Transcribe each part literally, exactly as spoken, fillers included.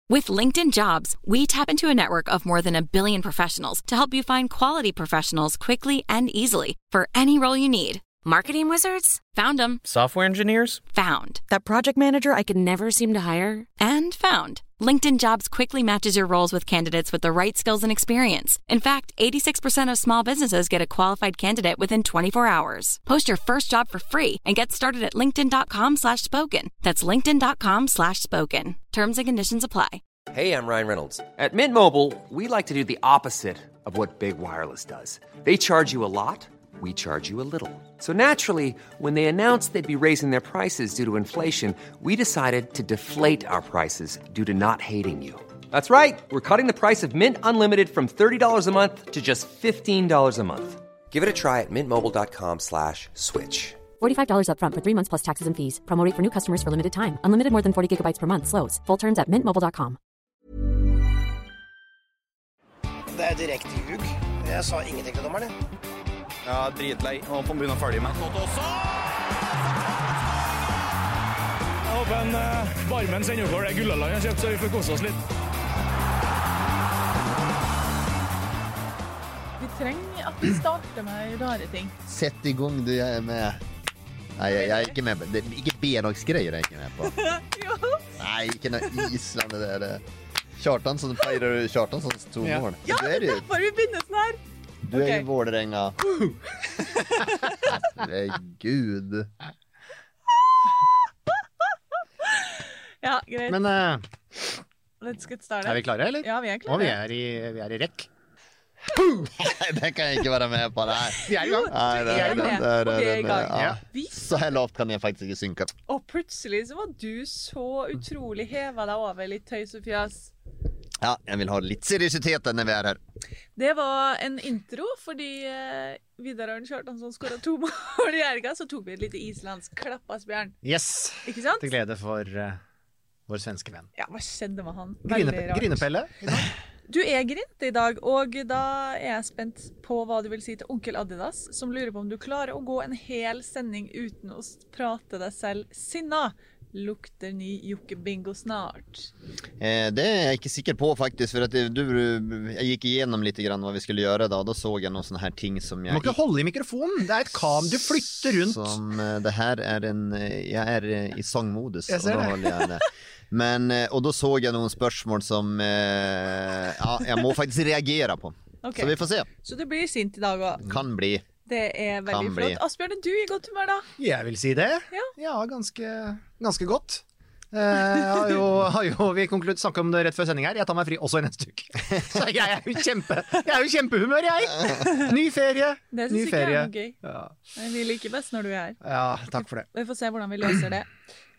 With LinkedIn Jobs, we tap into a network of more than a billion professionals to help you find quality professionals quickly and easily for any role you need. Marketing wizards? Found them. Software engineers? Found. That project manager I could never seem to hire? And found. LinkedIn Jobs quickly matches your roles with candidates with the right skills and experience. In fact, eighty-six percent of small businesses get a qualified candidate within twenty-four hours. Post your first job for free and get started at linkedin.com slash spoken. That's linkedin.com slash spoken. Terms and conditions apply. Hey, I'm Ryan Reynolds. At Mint Mobile, we like to do the opposite of what Big Wireless does. They charge you a lot. We charge you a little. So naturally, when they announced they'd be raising their prices due to inflation, we decided to deflate our prices due to not hating you. That's right. We're cutting the price of Mint Unlimited from thirty dollars a month to just fifteen dollars a month. Give it a try at mintmobile.com slash switch. forty-five dollars up front for three months plus taxes and fees. Promo rate for new customers for limited time. Unlimited more than forty gigabytes per month. Slows full terms at mint mobile dot com. Det er direkte ljug. Jeg sa ingenting til dommeren. Ja, dritlei. Og på begynne å følge med. Nått også! Jeg håper en uh, barmen sender over det Gullaland har kjøpt, så vi får kose oss litt. Vi trenger at vi starter med rare ting. Sett i gang, du er med. Nei, jeg, jeg er ikke med. Det er ikke B-dagsgreier jeg er ikke med på. Jo. Nei, ikke noe Island det der. Kjartan som pleier Kjartan som to ja. mål. Ja, det er derfor vi begynner sånn her. Du er okay. I Vålerenga. Herregud. Ja, greit. Men uh, let's get started. Er vi klare, eller? Ja, vi er klare. Og vi er i, vi er i rekk. Det kan jeg ikke være med på, nei. Vi er i gang. Nei, det, vi er med. Det, det, det, vi er i gang. Ja. Så her lavt kan jeg faktisk ikke synke. Og plutselig så var du så utrolig hevet deg over litt tøys og fjøs. Ja, jeg vil ha litt seriøsitet når vi er her. Det var en intro, fordi eh, Vidar Arne Kjartan som skåret to mål i Erga, så tok vi et lite islandsk klappasbjørn. Yes, ikke sant? Til glede for uh, vår svenske venn. Ja, hva skjedde med han? Grine, Grinepelle i dag. Du er grint i dag, og da er jeg spent på hva du vil si til onkel Adidas, som lurer på om du klarer å gå en hel sending uten å prate deg selv sinna. Lukter ny Jokke-bingo snart? Eh, det er jeg ikke sikker på faktisk, for at det, du, jeg gikk igjennom litt grann hva vi skulle gjøre da, og da så jeg noen sånne her ting som jeg... Du må ikke holde i mikrofonen, det er et kam, du flytter rundt. Som, det her er en, jeg er i sangmodus, jeg ser og da holder jeg det. Men, og da så jeg noen spørsmål som eh, ja, jeg må faktisk reagere på. Okay. Så vi får se. Så du blir sint i dag også? Kan bli. Det er veldig kan flott. Bli. Asbjørn, er du i godt humør da? Jeg vil si det. Ja, ja ganske, ganske godt. Eh, har jo, har jo, vi konkludert snakket om det rett før sending her. Jeg tar meg fri også i neste uke. Så jeg er jo kjempe Jeg er jo kjempehumør, jeg. Ny ferie. Det synes Ny ikke ferie. jeg er gøy. Ja. Vi liker best når du er her. Ja, takk for det. Vi får se hvordan vi løser det.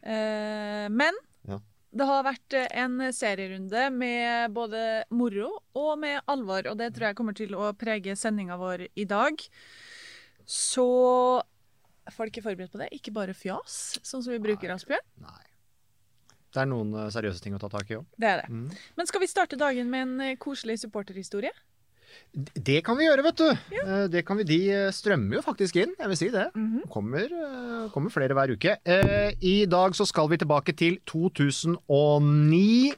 eh, Men ja. Det har vært en serierunde med både moro og med alvor, og det tror jeg kommer til å prege sendingen vår i dag. Så folk er forberedt på det. Ikke bare fjas, sånn som vi bruker, Asbjørn. Nei. Det er noen seriøse ting å ta tak i også. Det er det. Mm. Men skal vi starte dagen med en koselig supporterhistorie? Det kan vi gjøre, vet du. Ja. Det kan vi, de strømmer jo faktisk inn, jeg vil si det. Mm-hmm. Kommer, kommer flere hver uke. I dag så skal vi tilbake til to tusen og ni.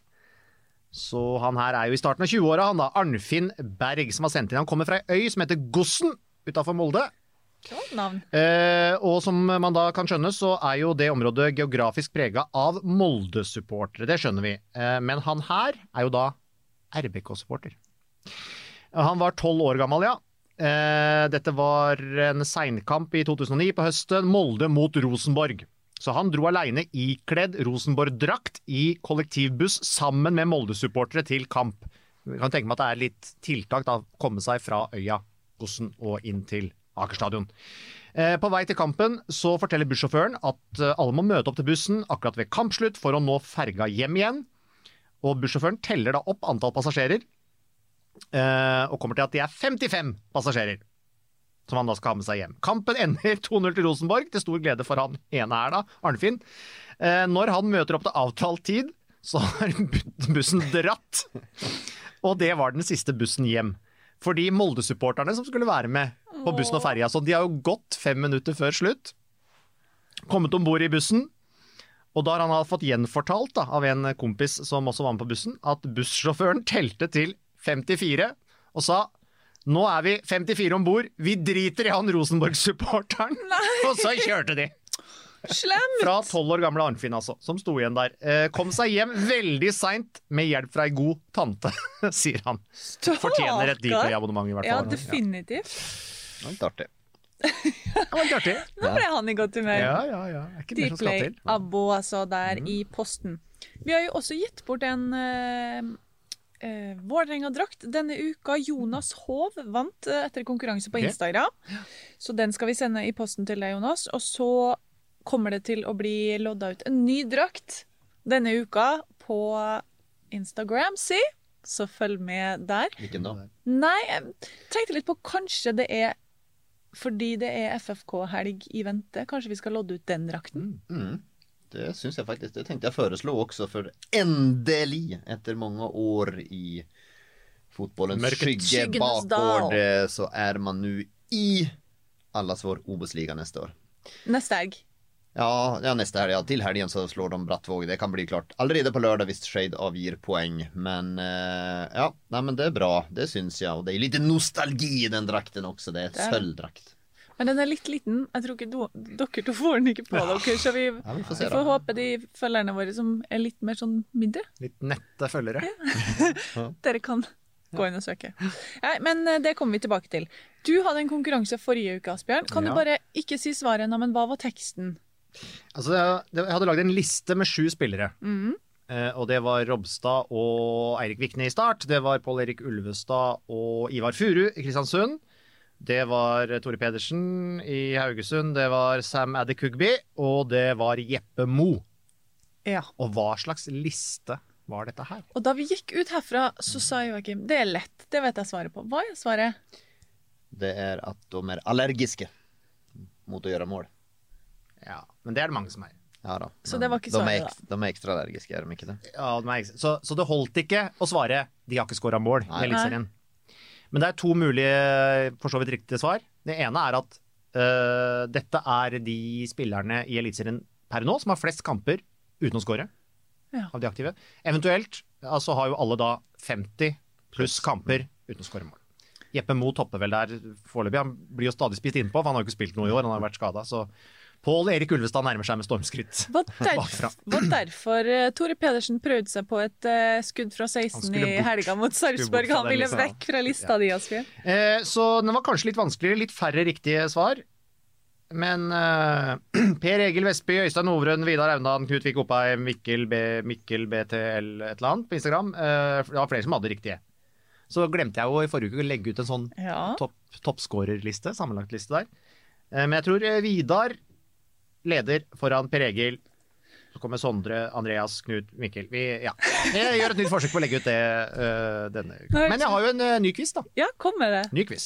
Så han her er jo i starten av tjue-åra, han da. Arnfinn Berg, som har sendt inn. Han kommer fra ei øy som heter Gossen, utenfor Molde. Klart navn. Eh, og som man da kan skjønne, så er jo det området geografisk preget av Molde-supportere. Det skjønner vi. Eh, men han her er jo da R B K-supporter. Han var tolv år gammel, ja. Eh, dette var en seinkamp i to tusen og ni på høsten. Molde mot Rosenborg. Så han dro alene ikledd Rosenborg-drakt i kollektivbuss sammen med Molde-supportere til kamp. Jeg kan tenke meg at det er litt tiltak da, å komme seg fra øya Gossen og inn til Aker stadion. Eh, på vei til kampen så forteller bussjåføren at eh, alle må møte opp til bussen akkurat ved kampslutt for å nå ferga hjem igjen. Og bussjåføren teller da opp antall passasjerer eh, og kommer til at de er femtifem passasjerer som han da skal ha med seg hjem. Kampen ender to null til Rosenborg, til stor glede for han ene her da, Arnfinn. Eh, når han møter opp til avtalt tid, så har bussen dratt. Og det var den siste bussen hjem. Fordi Molde-supporterne som skulle være med på bussen og ferja, så de har jo gått fem minutter før slutt, kommet ombord i bussen, Og da har han fått gjenfortalt da, av en kompis som også var med på bussen, at bussjåføren telte til femtifire og sa, nå er vi femtifire ombord, vi driter i han Rosenborg-supporteren. Og så kjørte de. Slemt! Fra tolv år gamle Arnfinn altså, som sto igjen der. Eh, kom seg hjem veldig sent med hjelp fra en god tante, sier han. Fortjener et Dplay-abonnement i hvert fall. Ja, definitivt. Det var litt artig. Det var litt artig. Nå ble han i godt humør. Ja, ja, ja. Er ikke mer som skal til. Dplay-abo altså der mm. i posten. Vi har jo også gitt bort en uh, uh, Vålerenga-drakt denne uka. Jonas Hov vant uh, etter konkurranse på okay. Instagram. Så den skal vi sende i posten til deg, Jonas. Og så kommer det til å bli lodda ut en ny drakt denne uka på Instagram, si. Så følg med der. Hvilken da? Nei, jeg tenkte litt på kanskje det er fordi det er F F K-helg i vente. Kanskje vi skal lodde ut den drakten? Mm. Mm. Det synes jeg faktisk. Det tenkte jeg foreslå også, for endelig, etter mange år i fotbollens skygge bakgård, så er man nu i allas vår Obos-liga neste år. Neste helg. Ja, ja, neste helg. Ja. Til helgen så slår de Brattvåg. Det kan bli klart allerede på lørdag hvis Shade avgir poeng. Men uh, ja, nei, men det er bra. Det synes jeg. Og det er litt nostalgi i den drakten også. Det er et sølvdrakt. Men den er litt liten. Jeg tror ikke do, dere to får den ikke på dere. Så vi, ja, vi får, se, vi får håpe de følgerne våre som er litt mer sånn mindre. Litt nette følgere. Ja. Dere kan gå inn og søke. Nei, men det kommer vi tilbake til. Du hadde en konkurranse forrige uke, Asbjørn. Kan ja. Du bare ikke si svaret ennå, men hva var teksten? Altså, jeg, jeg hadde laget en liste med sju spillere. Mm. Eh, og det var Robstad og Eirik Vikne i start. Det var Pål Erik Ulvestad og Ivar Furu i Kristiansund. Det var Tore Pedersen i Haugesund. Det var Sam Adekugby. Og det var Jeppe Mo. Ja. Og hva slags liste var dette her? Og da vi gikk ut herfra, så sa Joakim, det er lett, det vet jeg svaret på. Hva er svaret? Det er at de er allergiske mot å gjøre mål. Ja, men det er det mange som er. Ja da. Så det var ikke svaret, de er, ekstra, de er ekstra allergiske, er de ikke det? Ja, de er ekstra. Så, så det holdt ikke å svare, de har ikke skåret mål i Elitserien. Men det er to mulige, for så vidt riktige svar. Det ene er at uh, dette er de spillerne i Elitserien per nå som har flest kamper uten å skåre. Ja. Av de aktive. Eventuelt altså har jo alle da femti pluss kamper uten å skåre mål. Jeppe Mo topper vel der foreløpig. Han blir jo stadig spist innpå, for han har jo ikke spilt noe i år, han har vært skadet, så Pål Erik Ulvestad nærmer seg med stormskritt. Hva derfor, derfor uh, Tore Pedersen prøvde seg på et uh, skudd fra seksten i helga mot Sarpsborg. Han ville lista. Vekk fra lista ja. Di, Asbjørn. Eh, så den var kanskje litt vanskeligere, litt færre riktige svar. Men uh, Per Egil Vestby, Øystein Hovrøn, Vidar Evnan, Knut Vik Oppheim, Mikkel, B, Mikkel B T L et eller annet på Instagram. Uh, det var flere som hadde riktige. Så glemte jeg jo i forrige uke å legge ut en sånn ja. topp, toppskårerliste, sammenlagtliste der. Uh, men jeg tror uh, Vidar leder foran Per Egil. Så kommer Sondre, Andreas, Knut, Mikkel. Vi, ja. Jeg gjør et nytt forsøk på å legge ut det uh, denne uka. Men jeg har jo en uh, ny quiz da. Ja, kom med det. Ny quiz.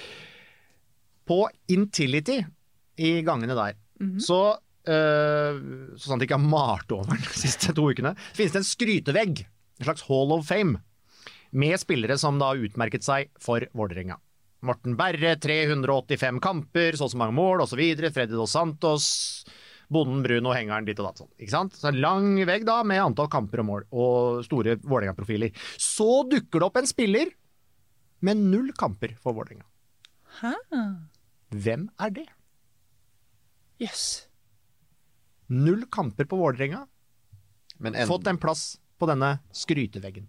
På Intility i gangene der, mm-hmm. så, uh, så sånn at de ikke har malt over de siste to ukene, finnes det en skrytevegg, en slags Hall of Fame, med spillere som da har utmerket seg for Vålerenga. Morten Berre, tre hundre og åttifem kamper, så så mange mål, og så videre. Freddy Dos Santos, Bonden, Bruno, Hengeren, ditt og datt sånn. Ikke sant? Så en lang vegg da, med antall kamper og mål, og store Vålerenga-profiler. Så dukker det opp en spiller med null kamper for Vålerenga. Hæ? Hvem er det? Yes. Null kamper på Vålerenga. Men en... Fått en plass på denne skryteveggen.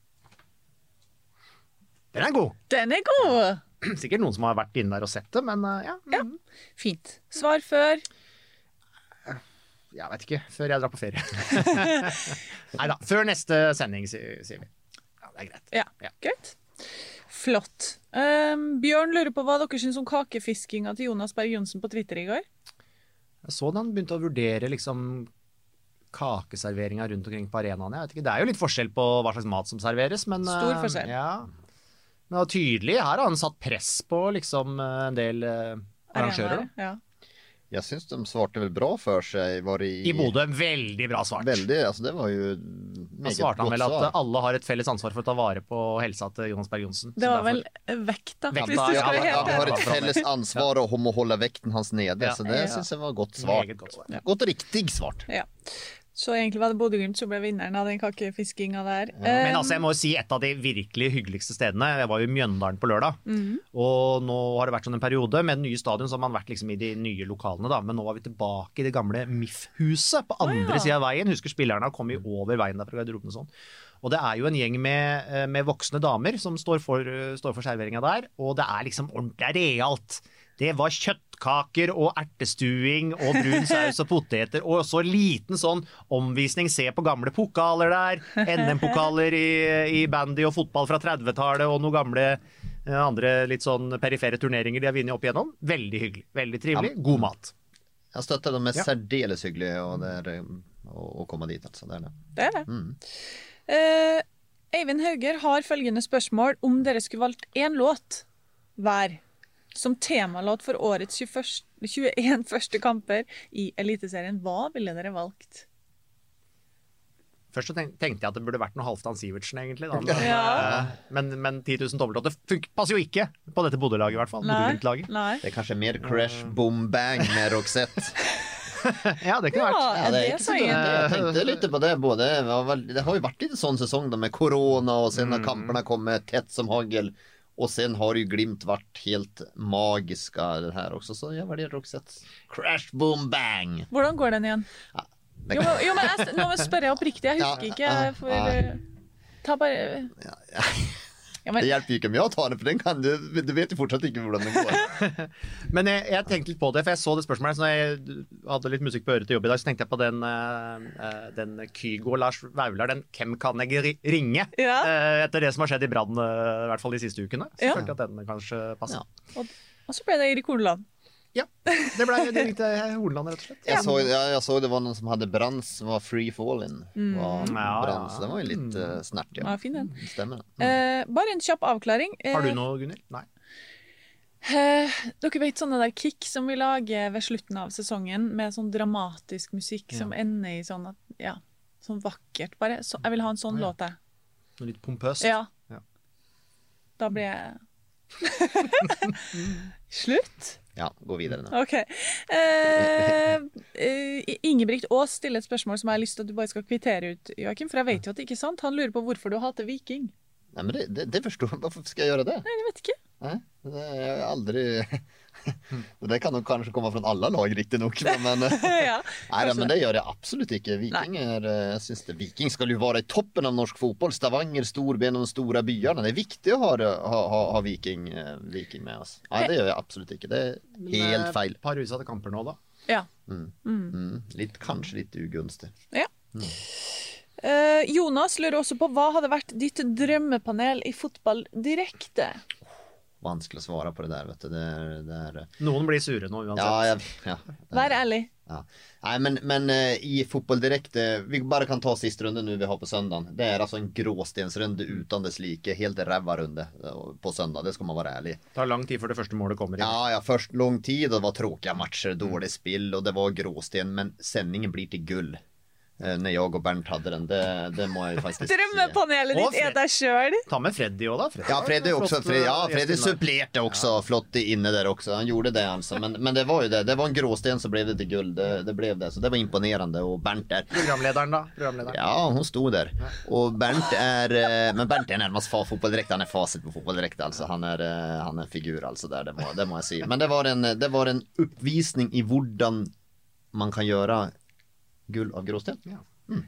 Den er god. Den er god. Sikkert noen som har vært inne der og sett det, men uh, ja. ja. Fint. Svar før? Jeg vet ikke. Før jeg drar på ferie. Neida, før neste sending, sier vi. Ja, det er greit. Ja, ja. Greit. Flott. Um, Bjørn lurer på hva dere synes om kakefiskinga til Jonas Berg Johnsen på Twitter i går? Jeg så han begynte å vurdere liksom kakeserveringa rundt omkring på arenaen. Jeg vet ikke. Det er jo litt forskjell på hva slags mat som serveres, men... Stor forskjell. Uh, ja. Men det var tydelig, her har han satt press på liksom en del uh, arrangører. Ja. Jeg synes de svarte vel bra for seg. Var i, I Bodø, veldig bra svart. Veldig, altså det var jo meget svarte han vel at svar. Alle har et felles ansvar for å ta vare på helsa til Jonas Berg Johnsen. Det var vel vekta, vekta hvis du skal ja, helt ja, vi har et felles ansvar om å holde vekten hans nede, ja, så det ja. Synes jeg var godt svart. Godt, svart. Ja. Godt og riktig svart. Ja. Så egentlig var det Bodø-Glimt som ble vinneren av den kakefiskinga der. Ja, men altså, jeg må jo si et av de virkelig hyggeligste stedene. Jeg var jo i Mjøndalen på lørdag, mm. og nå har det vært sånn en periode med den nye stadion, så har man vært liksom i de nye lokalene da, men nå var vi tilbake i det gamle M I F-huset på andre oh, ja. siden av veien. Husker spillerne kom jo over veien der fra garderoben og sånn. Og det er jo en gjeng med, med voksne damer som står for, står for serveringa der, og det er liksom ordentlig realt. Det var kjøttkaker og ertestuing og brun saus og poteter, og så liten sånn omvisning, se på gamle pokaler der, N M-pokaler i, i bandy og fotball fra trettitallet, og noen gamle andre litt sånn perifere turneringer de har vunnet opp igjennom. Veldig hyggelig, veldig trivelig, ja. God mat. Jeg støtter dem med ja. særdeles hyggelig og det er, å, å komme dit, altså. Det er det. Det er det. Mm. Uh, Eivind Hauger har følgende spørsmål: om dere skulle valgt en låt hver som temalåt for årets tjueen første kamper i Eliteserien, hva ville dere valgt? Først så tenkte jeg at det burde vært noe Halvdan Sivertsen egentlig da. Ja. Men, men ti tusen dobbeltlåter passer jo ikke på dette Bodø-laget i hvert fall. Nei, nei. Det er kanskje mer Crash Boom Bang med Roxette. Ja, det kunne ja, vært. Ja, det er ikke så det. Jeg tenkte litt på det både. Det har jo vært litt sånn sesong da med korona, og sen har mm. kampene kommet tett som hagel. Och sen har ju Glimt varit helt magiska det här också. Så jag var det Roxette. Crash, boom, bang. Hvordan går den igen? Ja, det jo, jo, men jeg, nå spør jeg oppriktig. Jeg husker ja, ikke. For, ja. Ta bare... Ja, ja. Ja, men... Det hjelper jo ikke med å ta det, for den kan du, du vet jo fortsatt ikke hvordan det går. Men jeg, jeg tenkte litt på det, for jeg så det spørsmålet, så når jeg hadde litt musikk på øret til jobb i dag, så tenkte jeg på den, uh, den Kygo og Lars Vaular, den Hvem kan jeg ringe? Ja. Uh, etter det som har skjedd i Brann, uh, i hvert fall de siste ukene. Så ja. følte jeg at den kanskje passer. Ja. Og, og så ble det Erik Horneland. Ja, det ble det ringte Horneland rett og slett. Jeg så, ja, jeg så det var noen som hadde Brann som var free falling. Mm. Var ja, Brann, så det var jo litt uh, snert, ja. Ja, fin den. Stemmer det. Mm. Eh, bare en kjapp avklaring. Eh, Har du noe, Gunnhild? Nei. Eh, dere vet sånne der kick som vi lager ved slutten av sesongen, med sånn dramatisk musikk ja. som ender i sånn at, ja, sånn vakkert bare. Så, jeg vil ha en sånn ja. låt der. Noe litt pompøst. Ja. ja. Da blir jeg... Slutt? Ja, gå videre nå. Ok. Eh, eh, Ingebrigt Aas stiller et spørsmål som jeg har lyst til at du bare skal kvittere ut, Joakim, for jeg vet jo at det ikke er sant. Han lurer på hvorfor du hater Viking. Nei, men det, det, det forstår jeg. Hvorfor skal jeg gjøre det? Nei, jeg vet ikke. Nei, det er aldri... Det kan nok kanskje komme fra alle lag, riktig nok. Men, ja, nei, men det gjør jeg absolutt ikke. Viking, er, jeg synes det, Viking skal jo være i toppen av norsk fotball. Stavanger, Storben og de store byene. Det er viktig å ha, ha, ha, ha Viking, Viking med oss. Nei, det gjør jeg absolutt ikke. Det er helt feil. Et par utsatte kamper nå, da. Ja. Mm. Mm. Mm. Litt, kanskje litt ugunstig. Ja. Mm. Uh, Jonas lurer også på hva hadde vært ditt drømmepanel i fotball direkte? Vanskelig å svare på det der, vet du. Det er, det er... Noen blir sure nå, uansett. Ja, jeg, ja, Vær ærlig. Ja. Nei, men, men uh, i fotball direkte, vi bare kan ta siste runde nu vi har på søndagen. Det er altså en gråstensrunde uten dess like, helt ræva runde på søndag, det skal man være ærlig. Det tar lang tid før det første målet kommer inn. Ja, ja, først lang tid, og det var tråkiga matcher, dårlig spill, og det var gråsten, men sendingen blir til gull. När jag och Bernt hade den, det, det må jag faktiskt Drömmepanelet ditt är där själv. Ta med Freddy också då. Freddy. Ja, Freddy också. Freddy, ja, Freddy supplerade också. Ja. Flott inne där också. Han gjorde det alltså. Men, men det var ju det. Det var en gråsten så blev det till guld. Det, det blev det. Så det var imponerande. Och Bernt där. Programledaren då? Programledaren. Ja, hon stod där. Ja. Och Bernt är... Men Bernt är närmast fa fotboll direkt. Han är facit på fotboll direkt alltså. Han är, han är en figur alltså där. Det må, det må jag säga. Men det var en, det var en uppvisning i hvordan man kan göra guld av gråsten. Ja. Mm.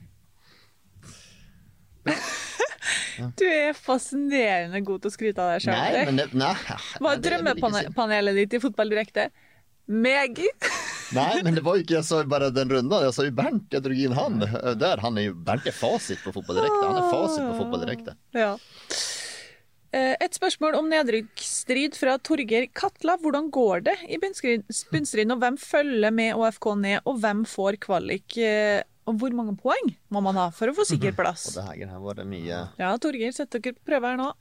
Du er fascinerende god til å skryte av deg selv. Nei, men det, nei, Hva er drømmepanelet ditt i fotball direkte? Meg? Nei, men det var jo ikke, jeg sa bare den runden. Jeg sa jo Bernt, jeg drog inn han. Der, han er jo, Bernt er fasit på fotball direkte. Han er fasit på fotball direkte. Ja. Et spørsmål om nedrykksstrid fra Torgeir Katla. Hvordan går det i bunnstriden, og hvem følger med Å F K ned, og hvem får kvalik? Og hvor mange poeng må man ha for å få sikker plass? Og det her, her var det mye... Ja, Torgeir, sett dere på prøve her nå.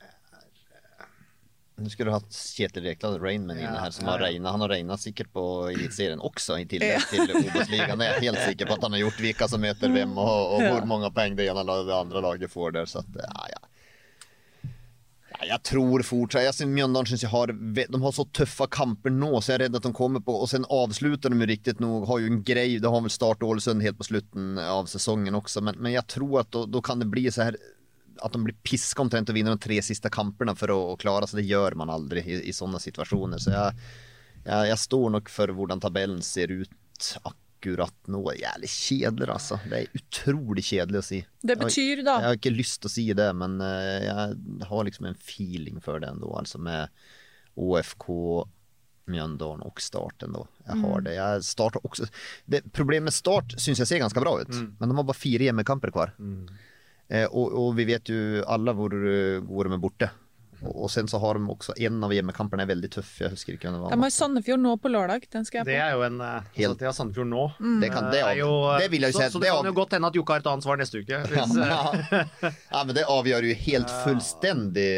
Nu skulle du ha Kjetil Rekland, Rainman inne her, som har regnet. Han har regnet sikkert på elitserien også, i tillegg til Obos-ligaen. Jeg er helt sikker på at han har gjort vilka som heter hvem, og, og hvor mange poeng det ene eller det andre laget får der. Så at, ja, ja. jag tror fortsatt. Jag ser Mjøndalen syns jag har de har så tuffa kamper nå så jag är rädd att de kommer på och sen avslutar de ju riktigt nog har ju en grej. Det har väl start Ålesund helt på slutten av säsongen också men men jag tror att då, då kan det bli så här att de blir piska om att vinna de tre sista kamperna för att klara så det gör man aldrig i, i sådana situationer så jag jag, jag står nog för hur tabellen ser ut akkurat nå jävligt kedligt alltså. Det är otroligt kedligt att se. Det betyder då. Jag har inte lust att se det men uh, jag har liksom en feeling för det ändå alltså med O F K Mjøndalen och starten då. Jag mm. har det. Jag startar också. Det problemet med start syns jag ser ganska bra ut. Mm. Men de har bara fyra hemmakamper kvar. Mm. Eh, och, och vi vet ju alla hvor går de är borta. Och sen så har de också en av hemmakamperna är väldigt tuff. Jag husker ikke det var. De har Sandefjord nå på lørdag. Den skal jeg på. Det er jo en helt til Sandefjord nå. Mm. Det kan det, av, jo, det vil jeg jo så, si. Så det, det kan jo godt hende at Jukka har et ansvar neste uke. Hvis, ja, ja, men det avgör ju helt fullständig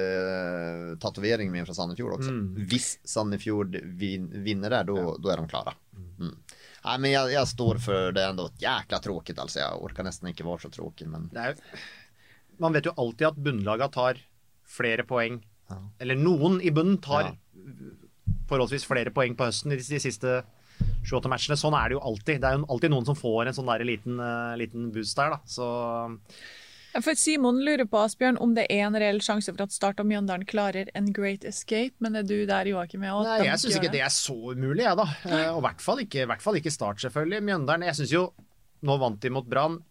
uh, tatovering med från Sandefjord också. Mm. Hvis Sandefjord vin, vinner där då ja. Då är de klara. Mm. Ja, men jag, jag står för det ändå jäkla tråkigt alltså. Jag orkar nästan inte vara så tråkig men det är, man vet ju alltid att bunnlaget tar flere poeng, ja. Eller noen i bunnen tar ja. Forholdsvis flere poeng på høsten i de siste sju-åtte matchene. Sånn er det jo alltid. Det er jo alltid noen som får en sånn der liten, uh, liten boost der, da. Så... For Simon lurer på, Asbjørn, om det er en reell sjanse for at Start og Mjøndalen klarer en great escape, men er du der, Joakim? Nei, jeg synes ikke det er så umulig, jeg da. Uh, og i hvert fall ikke, hvert fall ikke Start, selvfølgelig. Mjøndalen, jeg synes jo, nå vant de mot Brann.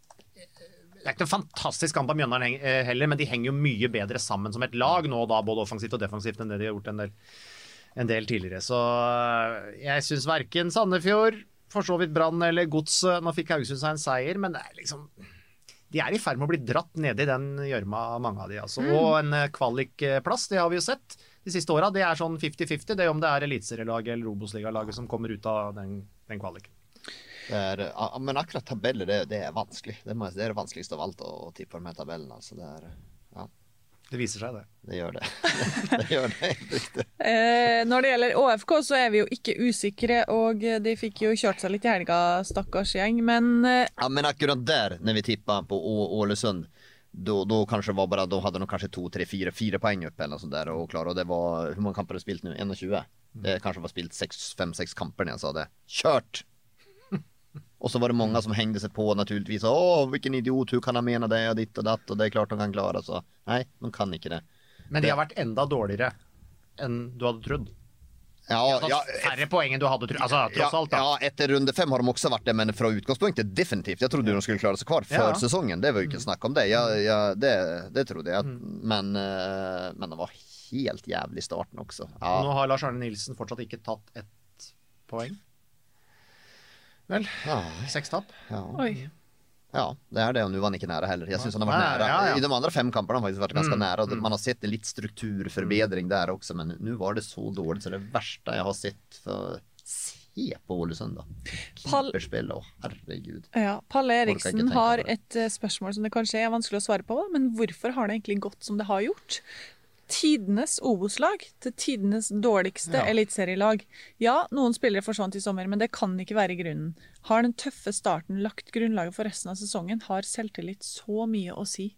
Det er ikke en fantastisk kamp av Mjøndalen heller, men de henger jo mye bedre sammen som et lag nå da, både offensivt og defensivt enn det de har gjort en del, en del tidligere. Så jeg synes hverken Sandefjord, for så vidt Brann eller Godset, nå fikk Haugesund seg en seier, men det er liksom, de er i ferd med å bli dratt ned i den gjørma mange av de. Altså. Mm. Og en kvalikplass, det har vi jo sett de siste årene, det er sånn fifty fifty, det er om det er elitserielaget eller Obos-ligalaget som kommer ut av den, den kvaliken. Det er, men akkurat tabeller, det, det er vanskelig. Det, må, det er det vanskeligste av alt å tippe de her tabellene. Altså det, er, ja. Det viser seg det. Det gjør det. det gjør det, riktig. Eh, når det gjelder Å F K, så er vi jo ikke usikre, og de fikk jo kjørt seg litt i helga, stakkars gjeng, men... Eh... Ja, men akkurat der, når vi tippet på Ålesund, då, då kanske var bara, då hade de kanske två, tre, fyra, fyra poäng upp eller sånt där och klara, och det var, hur många kamper har spilt nu? en tjugo. Det kanske var spilt sex, fem, sex kamper när jag sa det. Kört! Och så var det många som hängde sig på naturligtvis. Åh, vilken idiot, hur kan han mena det och ditt och datt, och det är klart de kan klara så. Nej, de kan inte det. Men de har varit ända dåligare än du hade trott. Ja, ja, färre poäng än du hade trott. Alltså trots ja, allt. Då. Ja, efter runda fem har de också varit det, men från utgångspunkten definitivt. Jag trodde de skulle klara sig kvar för ja. säsongen. Det var ju inte mm. snack om det. Jag, jag, det, det trodde jag. Mm. Men, men de var helt jävlig i starten också. Ja. Nu har Lars Arne Nilsen fortsatt inte tagit ett poäng. Väl, ja. Sex tapp. Ja. Oj. Ja, det är det, och nu var han inte nära heller. Jag syns han har varit nära. Ja, ja. I de andra fem kamperna har faktiskt varit ganska mm. nära, och man har sett en lite strukturförbättring där också, men nu var det så dåligt så det värsta jag har sett för se på Ålesund då. Keeperspill, åh, herregud. Ja, Palle Eriksen har ett spørsmål som det kanskje er vanskelig å svare på, men hvorfor har det egentlig gått som det har gjort? Tidenes Obos-lag til tidenes dårligste ja. elitserielag. Ja, noen spillere forsvant i sommer, men det kan ikke være grunnen. Har den tøffe starten lagt grunnlaget for resten av sesongen? Har selvtillit så mye å si?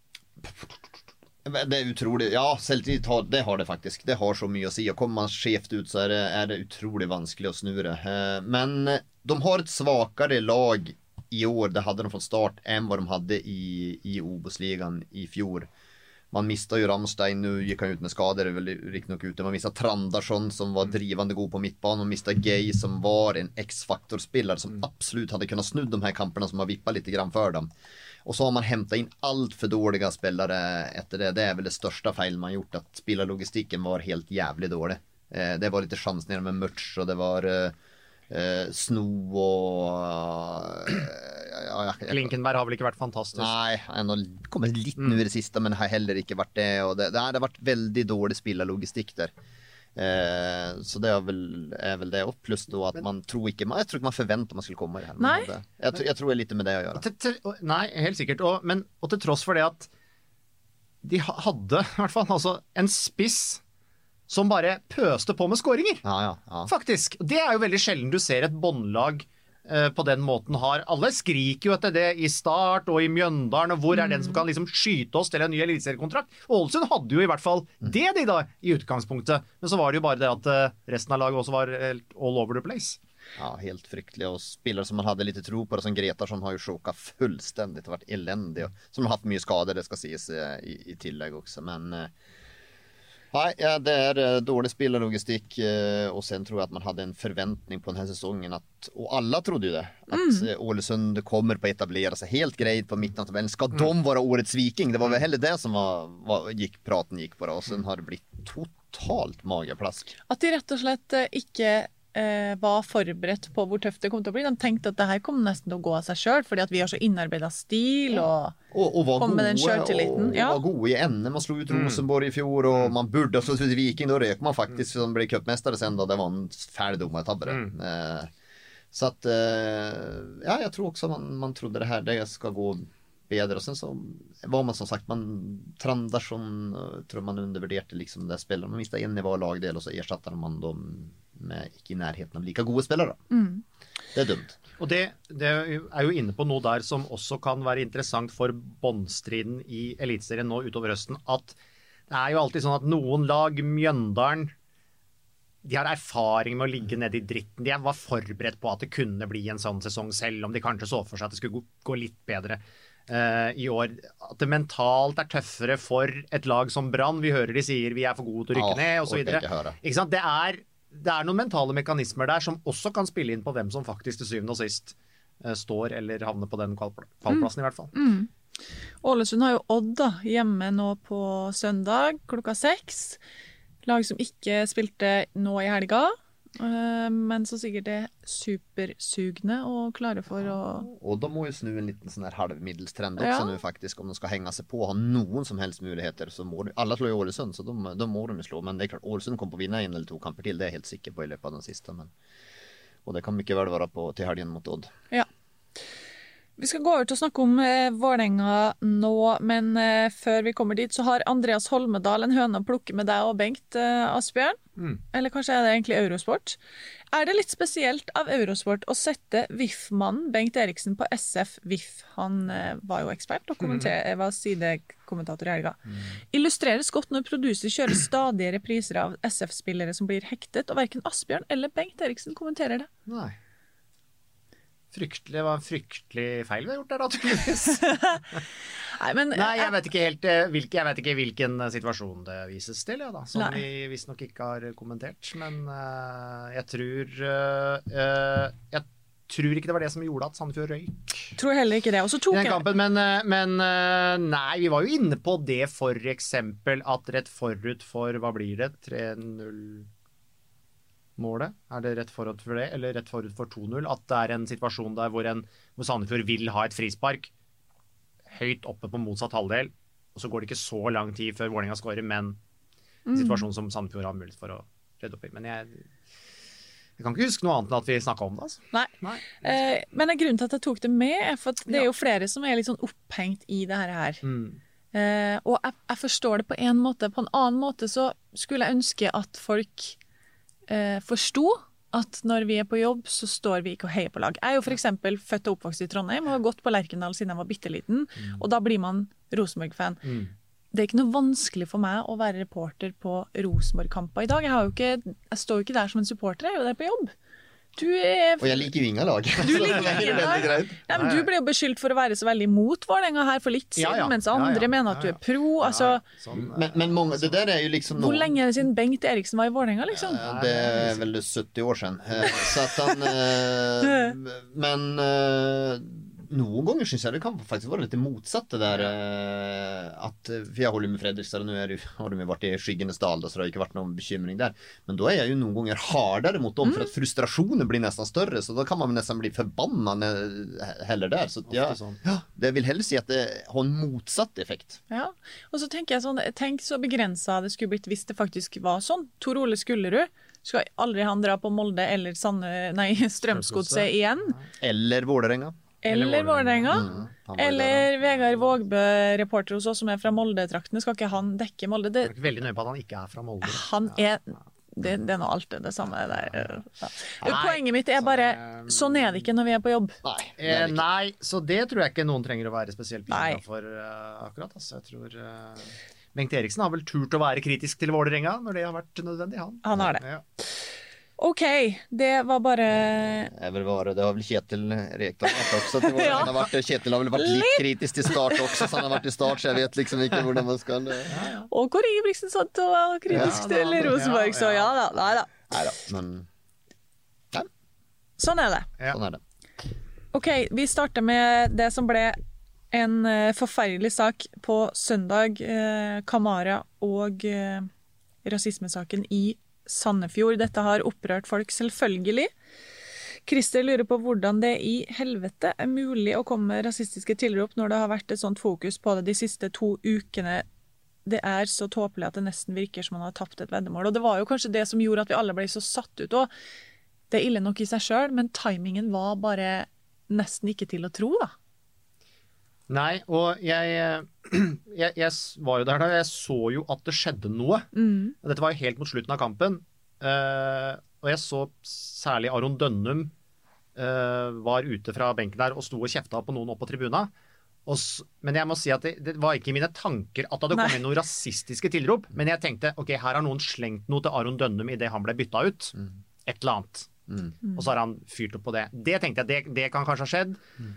Det är otroligt. Ja, selvtillit har, det har det faktiskt. Det har så mycket att säga. Och kommer man skevt ut så är det, är det otroligt vanskligt att snurra. Men de har ett svagare lag i år. Det hade de från start än vad de hade i, i Obos-ligan i fjol. Man missade ju Ramstein, nu gick han ut med skador, det är väl riktigt nog ute. Man missade Trandarsson som var drivande god på mittbanan. Man missade Gay som var en X-faktorspelare som mm. absolut hade kunnat snudd de här kamperna som har vippat lite grann för dem. Och så har man hämtat in allt för dåliga spelare efter det. Det är väl det största fel man gjort, att spelarlogistiken var helt jävligt dålig. Eh, det var lite chans ner med Mörts, och det var eh, eh, Sno och eh, ja, ja, Klinkenberg har väl inte varit fantastisk. Nej, han har kommit lite mm. nu i det sista, men har heller inte varit det, och det, det har varit väldigt dålig spelarlogistik där. Eh, så det är väl, är väl det, och plus då att men, man tror inte man, jag tror inte man förväntar man skulle komma i det här. Nej. Det, jag, jag tror det är lite med det att göra. Till, till, nej, helt säkert. Och, men, och till trots för det att de hade i alla fall alltså en spiss som bara pöste på med skåringer. Ja, ja, ja. Faktiskt. Det är ju väldigt sällan du ser ett bondlag uh, på den måten har. Alle skriker jo etter det i Start og i Mjøndalen, og hvor er mm. den som kan liksom skyte oss til en ny eliteseriekontrakt? Ålesund hadde jo i hvert fall det de da i utgangspunktet, men så var det jo bare det at uh, resten av laget også var helt all over the place. Ja, helt fryktelig, og spillere som man hadde lite tro på det, som Gretar, som har jo sjåket fullstendig og vært elendig, og som har hatt mye skade, det skal sies i, i tillegg også, men nei, ja, det er dårlig spillerlogistikk, og sen tror jeg at man hadde en forventning på denne sesongen, at, og alle trodde jo det, at mm. Ålesund kommer på å etablere seg helt greit på midten av tabellen. Skal mm. de være årets viking? Det var vel heller det som var, var, gikk, praten gikk på det, og sen har det blitt totalt mageplask. At de rett og slett ikke Eh, var forberedt på hvor tøft det kom til å bli. De tenkte at det her kom nesten til å gå av seg selv, fordi at vi har så innarbeidet stil og, og, og kom med den gode, selvtilliten. Og, ja. og var gode i ende. Man slo ut Rosenborg i fjor, og man burde ha slått ut i Viking. Da røk man faktisk som ble cupmestare sen da det var en færdig dommertabbe. Mm. Eh, så at eh, ja, jeg tror også man, man trodde det her det skal gå bedre, og sen så var man som sagt man Trandarsson tror man undervurderte liksom det spillet. Man mistet en nivå lagdel, og så ersatte man dem med ikke i nærheten av like gode spillere. Mm. Det er dumt. Og det, det er jo inne på noe der som også kan være interessant for båndstriden i eliteserien nå utover høsten, at det er jo alltid sånn at noen lag, Mjøndalen, de har erfaring med å ligge nede i dritten. De var forberedt på at det kunne bli en sånn sesong, selv om de kanskje så for seg at det skulle gå, gå litt bedre uh, i år. At det mentalt er tøffere for et lag som Brann. Vi hører de sier vi er for gode til å rykke ja, ned, og så videre. Ikke, ikke sant? Det er Det er noen mentale mekanismer der som også kan spille inn på hvem som faktisk til syvende og sist uh, står eller havner på den fallplassen mm. i hvert fall. Mm. Ålesund har jo Odd da, hjemme nå på søndag klokka seks. Lag som ikke spilte nå i helga, uh, men så sikkert det supersugne og klare for å... Og da må jo snu en liten sånn her halvmiddelstrend også ja. Nu faktisk, om de skal henge seg på og ha noen som helst muligheter, så må de, alle slår jo Ålesund, så de, de må de slå, men det er klart, Ålesund kommer på å vinne en eller to kamper til, det er jeg helt sikker på i løpet av den siste, men, og det kan mye vel være på til helgen mot Odd. Ja. Vi skal gå over til å snakke om eh, Vålerenga nå, men eh, før vi kommer dit så har Andreas Holmedal en høne å plukke med deg og Bengt eh, Asbjørn. Mm. Eller kanskje er det egentlig Eurosport. Er det litt spesielt av Eurosport å sette V I F-mannen Bengt Eriksen på S F V I F? Han eh, var jo ekspert og mm. var sidekommentator i helga. Mm. Illustreres godt når producer kjører stadige repriser av S F-spillere som blir hektet, og hverken Asbjørn eller Bengt Eriksen kommenterer det. Nei. Fryktelig, det var en fryktelig feil vi har gjort der, naturligvis. Nei, men, Nei, jeg vet ikke helt hvilke, jeg vet ikke hvilken situasjon det vises til, ja, da, som Nei. vi visst nok ikke har kommentert, men uh, jeg tror uh, jeg tror ikke det var det som gjorde at Sandefjord røyk. Tror heller ikke det, og så tok jeg... Kampen, men, men uh, nei, vi var jo inne på det for eksempel at rett forut for, hva blir det, tre null... målet, er det rett forut for det, eller rett forut for to null, at det er en situasjon der hvor, en, hvor Sandefjord vil ha et frispark høyt oppe på motsatt halvdel, og så går det ikke så lang tid før Vålerenga skårer, men en situasjon som Sandefjord har mulighet for å redde opp i. Men jeg, jeg kan ikke huske noe annet enn at vi snakket om det. Altså. Nei, Nei. Eh, men grunnen til at jeg tok det med er for at det er jo flere som er litt sånn opphengt i det her. Mm. Eh, og jeg, jeg forstår det på en måte. På en annen måte så skulle jeg ønske at folk Eh, forsto at når vi er på jobb, så står vi ikke og heier på lag. Jeg er jo for eksempel født og oppvokst i Trondheim og har gått på Lerkendal siden jeg var bitteliten, mm. og da blir man Rosenborg-fan. Mm. Det er ikke noe vanskelig for meg å være reporter på Rosenborg-kamper i dag. Jeg, har jo ikke, jeg står jo ikke der som en supporter, jeg er jo der på jobb. Du er... Og jeg liker jo ingen lag. Du liker ingen lag. Ja, men du ble jo beskyldt for å være så veldig mot Vålerenga her for litt siden, ja, ja. mens andre ja, ja. mener at du er pro. Altså, sånn, men, men mange, det der er jo liksom hvor noen... lenge er det siden Bengt Eriksen var i Vålerenga, liksom? Ja, det er vel sytti år siden. Så at han... Men... Noen ganger synes jeg det kan faktisk være litt motsatt det der at, for jeg holder med Fredrikstad, og nå er det, har de vært i skyggenes dal, så det har ikke vært noen bekymring der, men da er jeg jo noen ganger hardere mot dem, for at frustrasjonen blir nesten større, så da kan man nesten bli forbannet heller der, så ja, ja, det vil heller si at det har en motsatt effekt. Ja, og så tenker jeg sånn, tenk så begrenset det skulle blitt hvis det faktisk var sånn. Tor Ole Skullerud skal aldri han dra på Molde eller Sande, nei, Strømsgodset igjen. Eller Vålerenga. Eller Vålerenga, mm, eller Vegard Vågbø, reporter hos oss som er fra Molde-traktene, skal ikke han dekke Molde? Det er ikke veldig nøye på at han ikke er fra Molde. Han er det, det er noe alt det samme der. Ja. Poenget mitt er bare, sånn er det ikke når vi er på jobb. Nei, eh, nei så det tror jeg ikke noen trenger å være spesielt bekymret for uh, akkurat. Altså, jeg tror uh, Bengt Eriksen har vel turt å være kritisk til Vålerenga når det har vært nødvendig. Han, han har det. Ja. Ok, det var bare... Det, vel bare, det har vel Kjetil Rekdal også til ja. han har vært, Kjetil har vel vært litt kritisk til start også, så han har vært i start, så jeg vet liksom ikke hvordan man skal... Ja, ja. Og Kåre Ingebrigtsen satt og var kritisk ja, til Rosenborg, ja, ja. så ja da, nei da. Nei da, men... Ja. Sånn er det. Ja. Sånn er det. Ok, vi starter med det som ble en uh, forferdelig sak på søndag, uh, Kamara og uh, rasismesaken i Sandefjord. Dette har opprørt folk selvfølgelig. Christer lurer på hvordan det i helvete er mulig å komme med rasistiske tilrop når det har vært et sånt fokus på det de siste to ukene. Det er så tåpelig at det nesten virker som man har tapt et veddemål. Og det var jo kanskje det som gjorde at vi alle ble så satt ut. Og det er ille nok i seg selv, men timingen var bare nesten ikke til å tro da. Nei, og jeg, jeg, jeg var jo der da, jeg så jo at det skjedde noe. Mm. Dette var jo helt mot slutten av kampen. Uh, og jeg så særlig Aron Dønnum uh, var ute fra benken der og sto og kjefta på noen opp på tribuna. Og så, men jeg må si at det, det var ikke i mine tanker at det hadde kommet noen rasistiske tilrop. Men jeg tenkte, ok, her har noen slengt noe til Aron Dønnum i det han ble bytta ut. Mm. Et eller annet. Mm. Og så har han fyrt opp på det. Det tenkte jeg, det, det kan kanskje ha skjedd. Mm.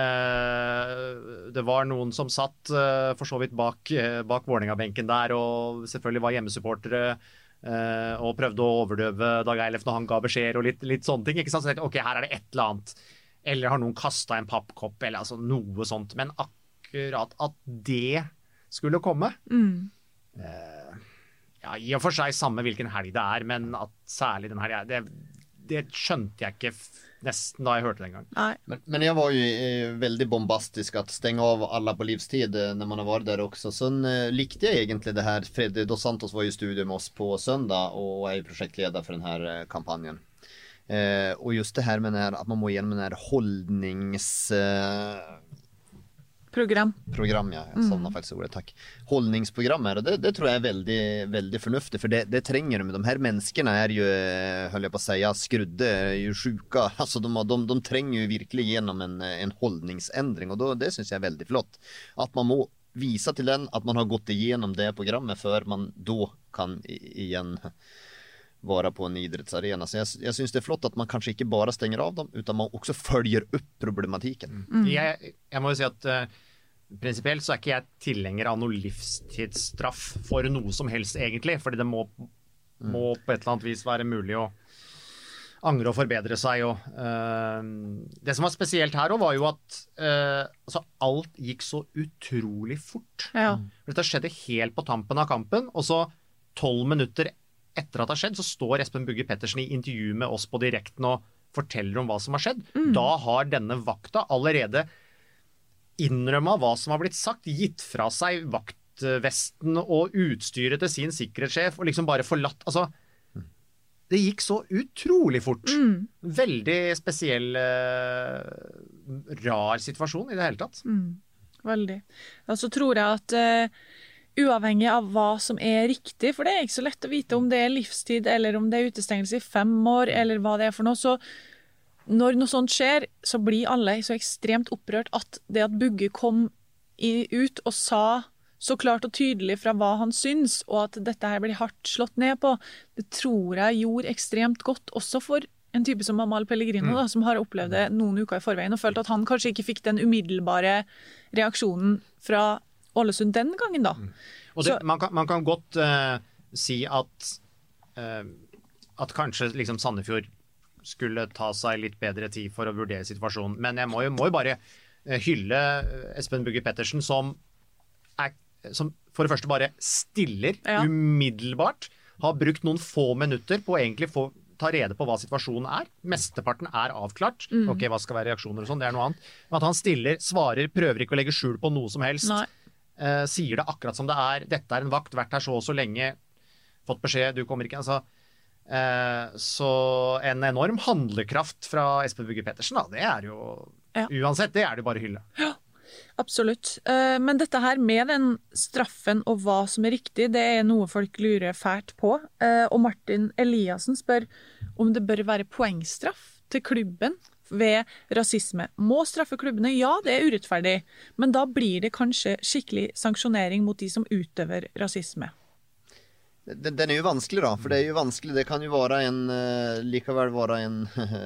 Uh, det var noen som satt uh, for så vidt bak, uh, bak Vålerenga-benken der og selvfølgelig var hjemmesupportere uh, og prøvde å overdøve Dag Eilef når han ga beskjed og litt, litt sånne ting, ikke sant? Så tenkte, ok, her er det et eller annet, eller har noen kastet en pappkopp eller altså noe sånt, men akkurat at det skulle komme mm. uh, ja, i og for seg samme hvilken helg det er, men at særlig den helgen det, det skjønte jeg ikke nesten da jeg hørte det en gang. Men, men jag var ju eh, väldigt bombastisk att stänga av alla på livstid eh, när man har varit där också. Sen eh, likte jag egentligen det här. Fred Dos Santos var ju i studio med oss på söndag och är projektledare för den här eh, kampanjen. Eh, och just det här med den här, att man må igenom den här hållnings... Eh, Program. Program, ja. Jag savnar mm. faktiskt ordet, tack. Hållningsprogrammer, och det, det tror jag är väldigt, väldigt förnuftigt. För det, det tränger de. De här människorna är ju, höll jag på att säga, skrudde, är ju sjuka. Alltså de, de, de tränger ju verkligen genom en, en hållningsändring. Och då, det syns jag är väldigt flott. Att man må visa till den att man har gått igenom det programmet för man då kan igen vara på en idrottsarena. Så jag, jag syns det är flott att man kanske inte bara stänger av dem, utan man också följer upp problematiken. Mm. Jeg, jeg må jo si at uh, prinsipielt så er ikke jeg tilhenger av noe livstidsstraff for noe som helst egentlig, fordi det må, mm. må på et eller annet vis være mulig å angre og forbedre seg. Og, uh, det som var spesielt her også var jo at uh, altså alt gikk så utrolig fort. Ja. Dette skjedde helt på tampen av kampen, og så tolv minutter etter at det har skjedd, så står Espen Bugge Pettersen i intervju med oss på direkten og forteller om hva som har skjedd. Mm. Da har denne vakta allerede innrømmet hva som har blitt sagt, gitt fra seg vaktvesten og utstyret til sin sikkerhetssjef, og liksom bare forlatt. Altså, det gikk så utrolig fort. Mm. Veldig spesiell, uh, rar situasjon i det hele tatt. Mm. Veldig. Og så tror jeg at... Uh, uavhengig av hva som er riktig, for det er ikke så lett å vite om det er livstid, eller om det er utestengelse i fem år, eller hva det er for noe. Så når noe sånt skjer, så blir alle så ekstremt opprørt at det at Bugge kom i, ut og sa så klart og tydelig fra hva han syns, og at dette her blir hardt slått ned på, det tror jeg gjorde ekstremt godt, også for en type som Amal Pellegrino, mm. da, som har opplevd det noen uker i forveien, og følt at han kanskje ikke fikk den umiddelbare reaksjonen fra Ålesund den gangen da. Mm. Og det, man, kan, man kan godt uh, si at uh, at kanskje liksom Sandefjord skulle ta seg litt bedre tid for å vurdere situasjonen, men jeg må jo, må jo bare uh, hylle Espen Bugge Pettersen som, er, som for det første bare stiller ja. umiddelbart, har brukt noen få minutter på å egentlig få ta rede på hva situasjonen er. Mesteparten er avklart. Mm. Ok, hva skal være reaksjoner og sånn, det er noe annet. Men at han stiller, svarer, prøver ikke å legge skjul på noe som helst. Nei. Uh, sier det akkurat som det er. Dette er en vakt, vært her så og så lenge, fått beskjed, du kommer ikke. Altså, uh, så en enorm handlekraft fra Espen Bugge Pettersen, da, det er jo, ja. uansett, det er det bare hylle. Ja. Absolutt. Eh, Men dette her med den straffen og hva som er riktig, det er noe folk lurer fælt på. Eh, Og Martin Eliassen spør om det bør være poengstraff til klubben ved rasisme. Må straffe klubbene? Ja, det er urettferdig. Men da blir det kanskje skikkelig sanksjonering mot de som utøver rasisme. Den, den är ju vansklig då, för det är ju vanskligt. Det kan ju vara en, eh, lika väl vara en,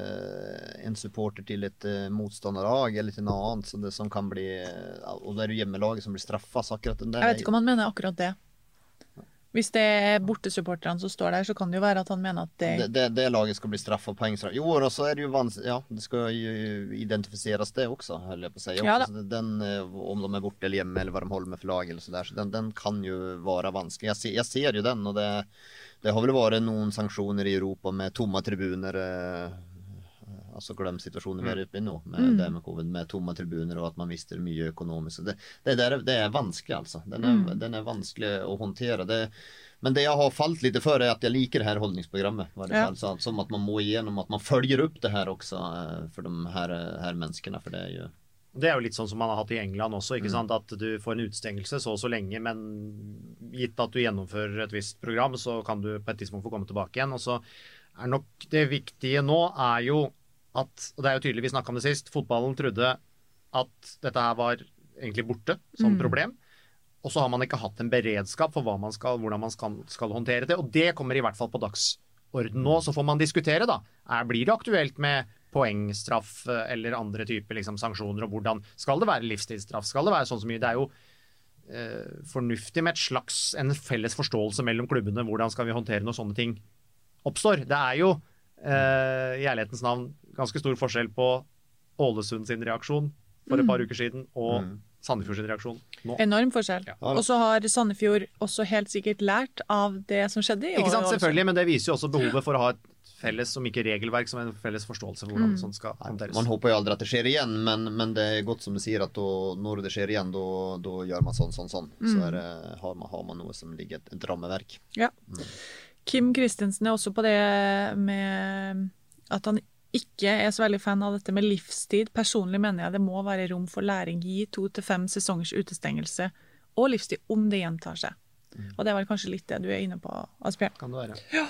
en supporter till ett eh, motståndarlag eller till något annat så det, som kan bli, eh, och där är det hjemmelaget som blir straffas akkurat den där. Jeg vet ikke om han mener akkurat det. Hvis det er bortesupporterne som står der, så kan det jo være at han mener at det... Det, det, det laget ska bli straffat poängstraff. Jo, och så är det ju vanskligt. Ja, det ska ju identifieras det också, höll jag på att säga. Ja, så den, eh, om de är borta eller hemma eller vad de håller med för lag eller så där. Så den, den kan ju vara vansklig. Jag ser, jag ser ju den och det, det har väl varit någon sanktioner i Europa med tomma tribuner. Eh, alltså glöm situationen vi är uppe i nu med, mm. med covid, med tomma tribuner och att man mister mycket ekonomiskt. Det, det, där, det är vanskligt alltså. Den är, mm. den är vansklig att hantera. Det, men det jag har fallit lite för är att jag liker det här hållningsprogrammet. Ja. Fall, så, som att man må igenom, att man följer upp det här också för de här, här människorna. För det är ju... Det er jo litt sånn som man har hatt i England også, ikke sant? At du får en utstengelse så og så lenge, men gitt at du gjennomfører et visst program, så kan du på et tidspunkt få komme tilbake igjen. Og så er nok det viktige nå er jo at, og det er jo tydelig vi snakket om det sist, fotballen trodde at dette her var egentlig borte som mm. problem, og så har man ikke hatt en beredskap for hva man skal, hvordan man skal, skal håndtere det, og det kommer i hvert fall på dagsorden nå, så får man diskutere da. Er, blir det aktuelt med poengstraff eller andre typer liksom, sanksjoner, og hvordan skal det være livstidsstraff? Skal det være sånn så mye? Det er jo eh, fornuftig med et slags en felles forståelse mellom klubbene, hvordan skal vi håndtere når sånne ting oppstår. Det er jo eh, i ærlighetens navn ganske stor forskjell på Ålesund sin reaksjon for et par uker siden, og mm. Sandefjord sin reaksjon nå. Enorm forskjell. Ja. Og så har Sandefjord også helt sikkert lært av det som skjedde i år. Ikke sant, selvfølgelig, men det viser jo også behovet for å ha et felles, som ikke regelverk, som en felles forståelse for hvordan mm. sånt skal håndteres. Man hoppas ju aldrig att det sker igen, men, men det är gott som du säger att då, när det sker igen, då, då gör man sån, sån, sån. Mm. Så är det, har, man, har man något som ligger ett, ett rammeverk. Ja. Mm. Kim Kristensen är också på det med att han ikke er så veldig fan av dette med livstid. Personlig mener jeg det må være rom for læring i to til fem sesongers utestengelse og livstid om det gjentar seg. Mm. Og det var kanskje litt det du er inne på, Asbjørn. Kan det være. Ja.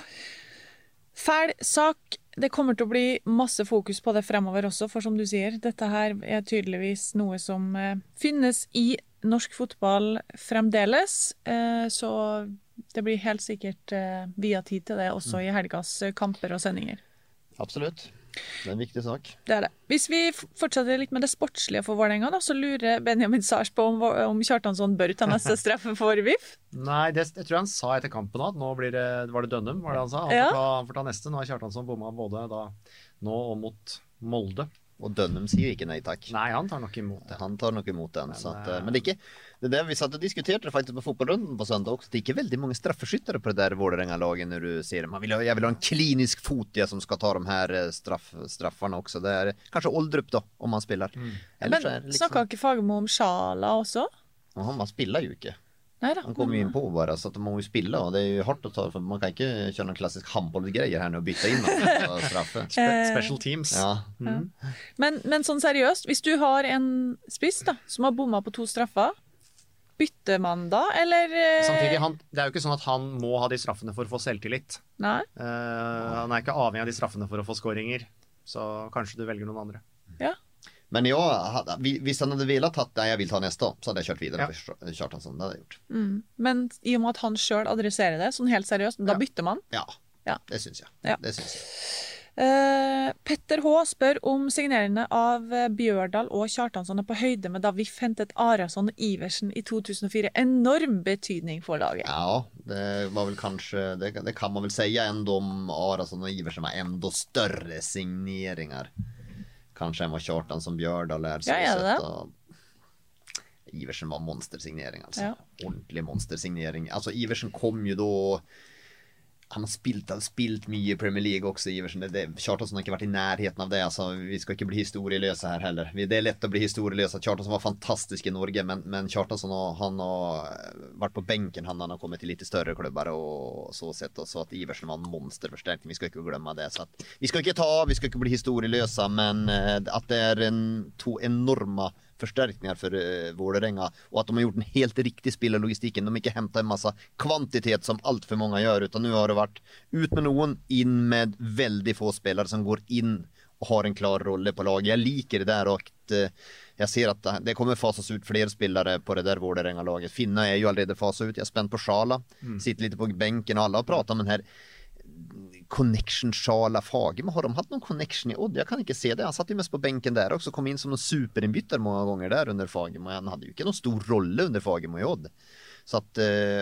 Fæl sak. Det kommer til å bli masse fokus på det fremover også, for som du sier, dette her er tydeligvis noe som eh, finnes i norsk fotball fremdeles, eh, så det blir helt sikkert eh, via tid til det også i helgas kamper og sendinger. Absolutt. Det er en viktig sak. Det er det. Hvis vi fortsetter litt med det sportslige for Vålerenga, da, så lurer Benjamin Sars på om, om Kjartansson bør ta neste straffe for V I F? Nei, det, jeg tror han sa etter kampen at nå blir det, var det Dønnum, var det han sa? Han ja. får, ta, han får ta neste. Nå har Kjartansson bommet både da, nå og mot Molde. Og Dønnum sier ikke nei takk. Nei, han tar nok imot det. Han tar nok imot den. Men, så at, men det er ikke, det der vi satt og diskuterte det faktisk på fotballrunden på søndag også. Det er ikke veldig mange straffeskyttere på det der Vålerenga-laget når du ser det. Man vil ha, jeg vil ha en klinisk fotia som skal ta de her straff, straffarna også. Det er kanskje Oldrup da, om man spiller. Mm. Men liksom... snakker ikke Fagermo om Sjala også? Ja, man spiller jo ikke. Neida. Han kommer ju in på bara så att man måste spilla och det är ju hårt att ta för man kan inte köra någon klassisk handbollsgrejer här nu och byta in och straffe. Special teams. Ja. Mm. Men men sånn seriøst, hvis du har en spiss da som har bomma på to straffer, bytter man da eller Samtidig han det er jo ikke sånn at han må ha de straffene for å få selvtillit. Nei. Uh, han er ikke avhengig av de straffene for å få skåringer. Så kanskje du velger noen andre. Ja. Men jag, hvis han hadde velat att nej, jag vill ta nästa så hade jag kört vidare ja. för Kjartansson, det hade jag gjort. Mm. Men i og med at han selv adresserer det, sånn helt seriøst, da ja. bytter man? Ja, ja. det synes jeg. Ja. Det synes jeg. Uh, Petter H. spør om signeringene av Bjørdal og Kjartansson er på høyde med da V I F hentet Arason og Iversen i to tusen og fire. Enorm betydning for laget. Ja, det var väl kanske, det, det kan man väl säga ändå om Arason och Iversen var ändå större signeringar. Kanske än vad Kjartan som Bjørdal är så ja, sett och Iversen var monstersignering alltså. Ja. Ordentlig monstersignering. Alltså Iversen kom ju då han har spilt, har spilt mye i Premier League också Iversen. Det, det, Kjartansson har inte varit i närheten av det alltså, vi ska inte bli historielösa här heller. Det är lätt att bli historielösa. Kjartansson var fantastisk i Norge men, men Kjartansson har, han har varit på bänken han, han har kommit till lite större klubbar och så sett och så att Iversen var en monsterförstärkning. Vi ska inte glömma det så att vi ska inte ta, vi ska inte bli historielösa men att det är en to enorma förstärkningar för uh, Vålerenga och att de har gjort en helt riktig spellogistiken. De har inte hämtat en massa kvantitet som allt för många gör, utan nu har det varit ut med någon, in med väldigt få spelare som går in och har en klar roll på laget. Jag liker det där och att, uh, jag ser att det kommer fasas ut fler spelare på det där Vålerenga-laget. Finna är ju allerede fasat ut. Jag är spänd på Schala. Mm. Sitter lite på bänken och alla har pratat om den här connection Schala Fagemo. Har de haft någon connection i Odd? Jag kan inte se det. Han satt ju mest på bänken där också. Kom in som någon superinbyttare många gånger där under Fagemo. Han hade ju inte någon stor roll under Fagemo i Odd. Så att,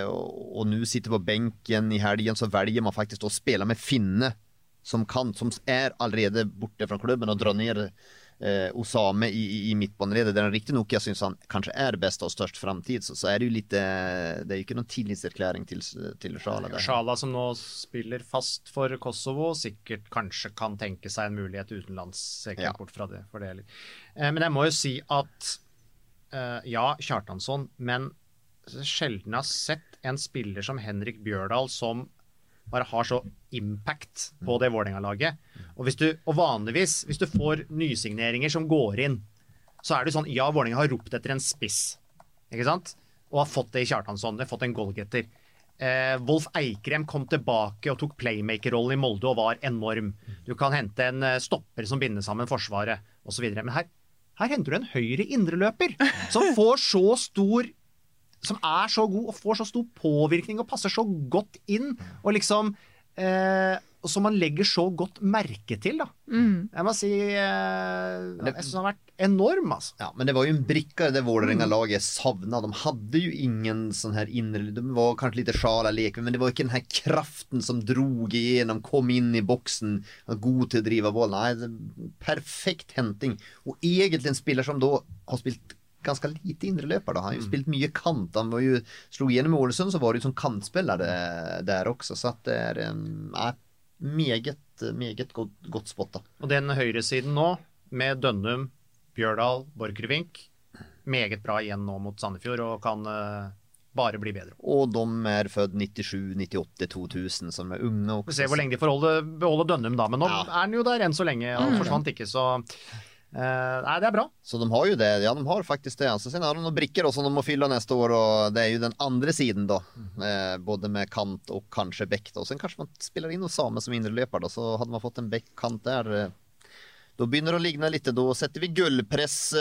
och nu sitter på bänken i helgen, så väljer man faktiskt att spela med Finne som kan, som är allerede borta från klubben och dra ner Eh, Osame i, i, i mittbaneredet, där en riktig Nokia syns han kanske är bäst och störst framtid, så, så är det ju lite, det är ju inte någon tillitserkläring till, till Schala där. Schala som nå spiller fast for Kosovo, sikkert kanskje kan tenke seg en mulighet utenlands, sikkert ja. Bort fra det, for det. Eh, men jeg må jo si at eh, ja, Kjartansson, men sjelden har sett en spiller som Henrik Bjørdal som bare har så impact på det Vålerenga-laget. Og, hvis du, og vanligvis, hvis du får nysigneringer som går inn, så er det sånn, ja, Vålerenga har ropt etter en spiss, ikke sant? Og har fått det i Kjartansson, de har fått en goalgetter. Eh, Wolf Eikrem kom tilbake og tok playmaker-rollen i Molde og var enorm. Du kan hente en stopper som binder sammen forsvaret, og så videre. Men her, her henter du en høyre indreløper, som får så stor som er så god og får så stor påvirkning og passer så godt inn og liksom eh, og som man legger så godt merke til da. Mm. Jeg må si eh, det, jeg synes det har vært enorm altså. Ja, men det var ju en bricka det Vålerenga-laget savna. De hade ju ingen sån här inre, de var kanske lite Schala lek, men det var inte den här kraften som drog igenom, kom in i boxen, god till att driva boll. Nej, perfekt hämtning och egentligen en spelare som då har spelat ganska lite inre löpare då. Han har ju mm. spelat mycket kant. Han var ju, slog igenom i Ålesund så var det ju som kantspelare där också. Så att det är en äh, meget, meget gott, gott spotta. Och den högra sidan nu med Dønnum, Bjørdal, Borchgrevink meget bra igen nu mot Sandefjord och kan uh, bara bli bättre. Och de är född nittiosju, nittioåtta, tvåtusen som är unga också. Vi ser hur länge de får hålla, behålla Dønnum då, men nu ja. Är han ju där än så länge. Han mm. försvann inte så... Uh, nej, det är bra. Så de har ju det, ja de har faktiskt det. Alltså, sen har de några brickor som de må fylla nästa år och det är ju den andra sidan då. Mm. Eh, både med kant och kanske bäck då. Och sen kanske man spelar in Osame som inrelöpare då. Så hade man fått en bäckkant där. Eh, då börjar det att ligna lite. Då sätter vi guldpress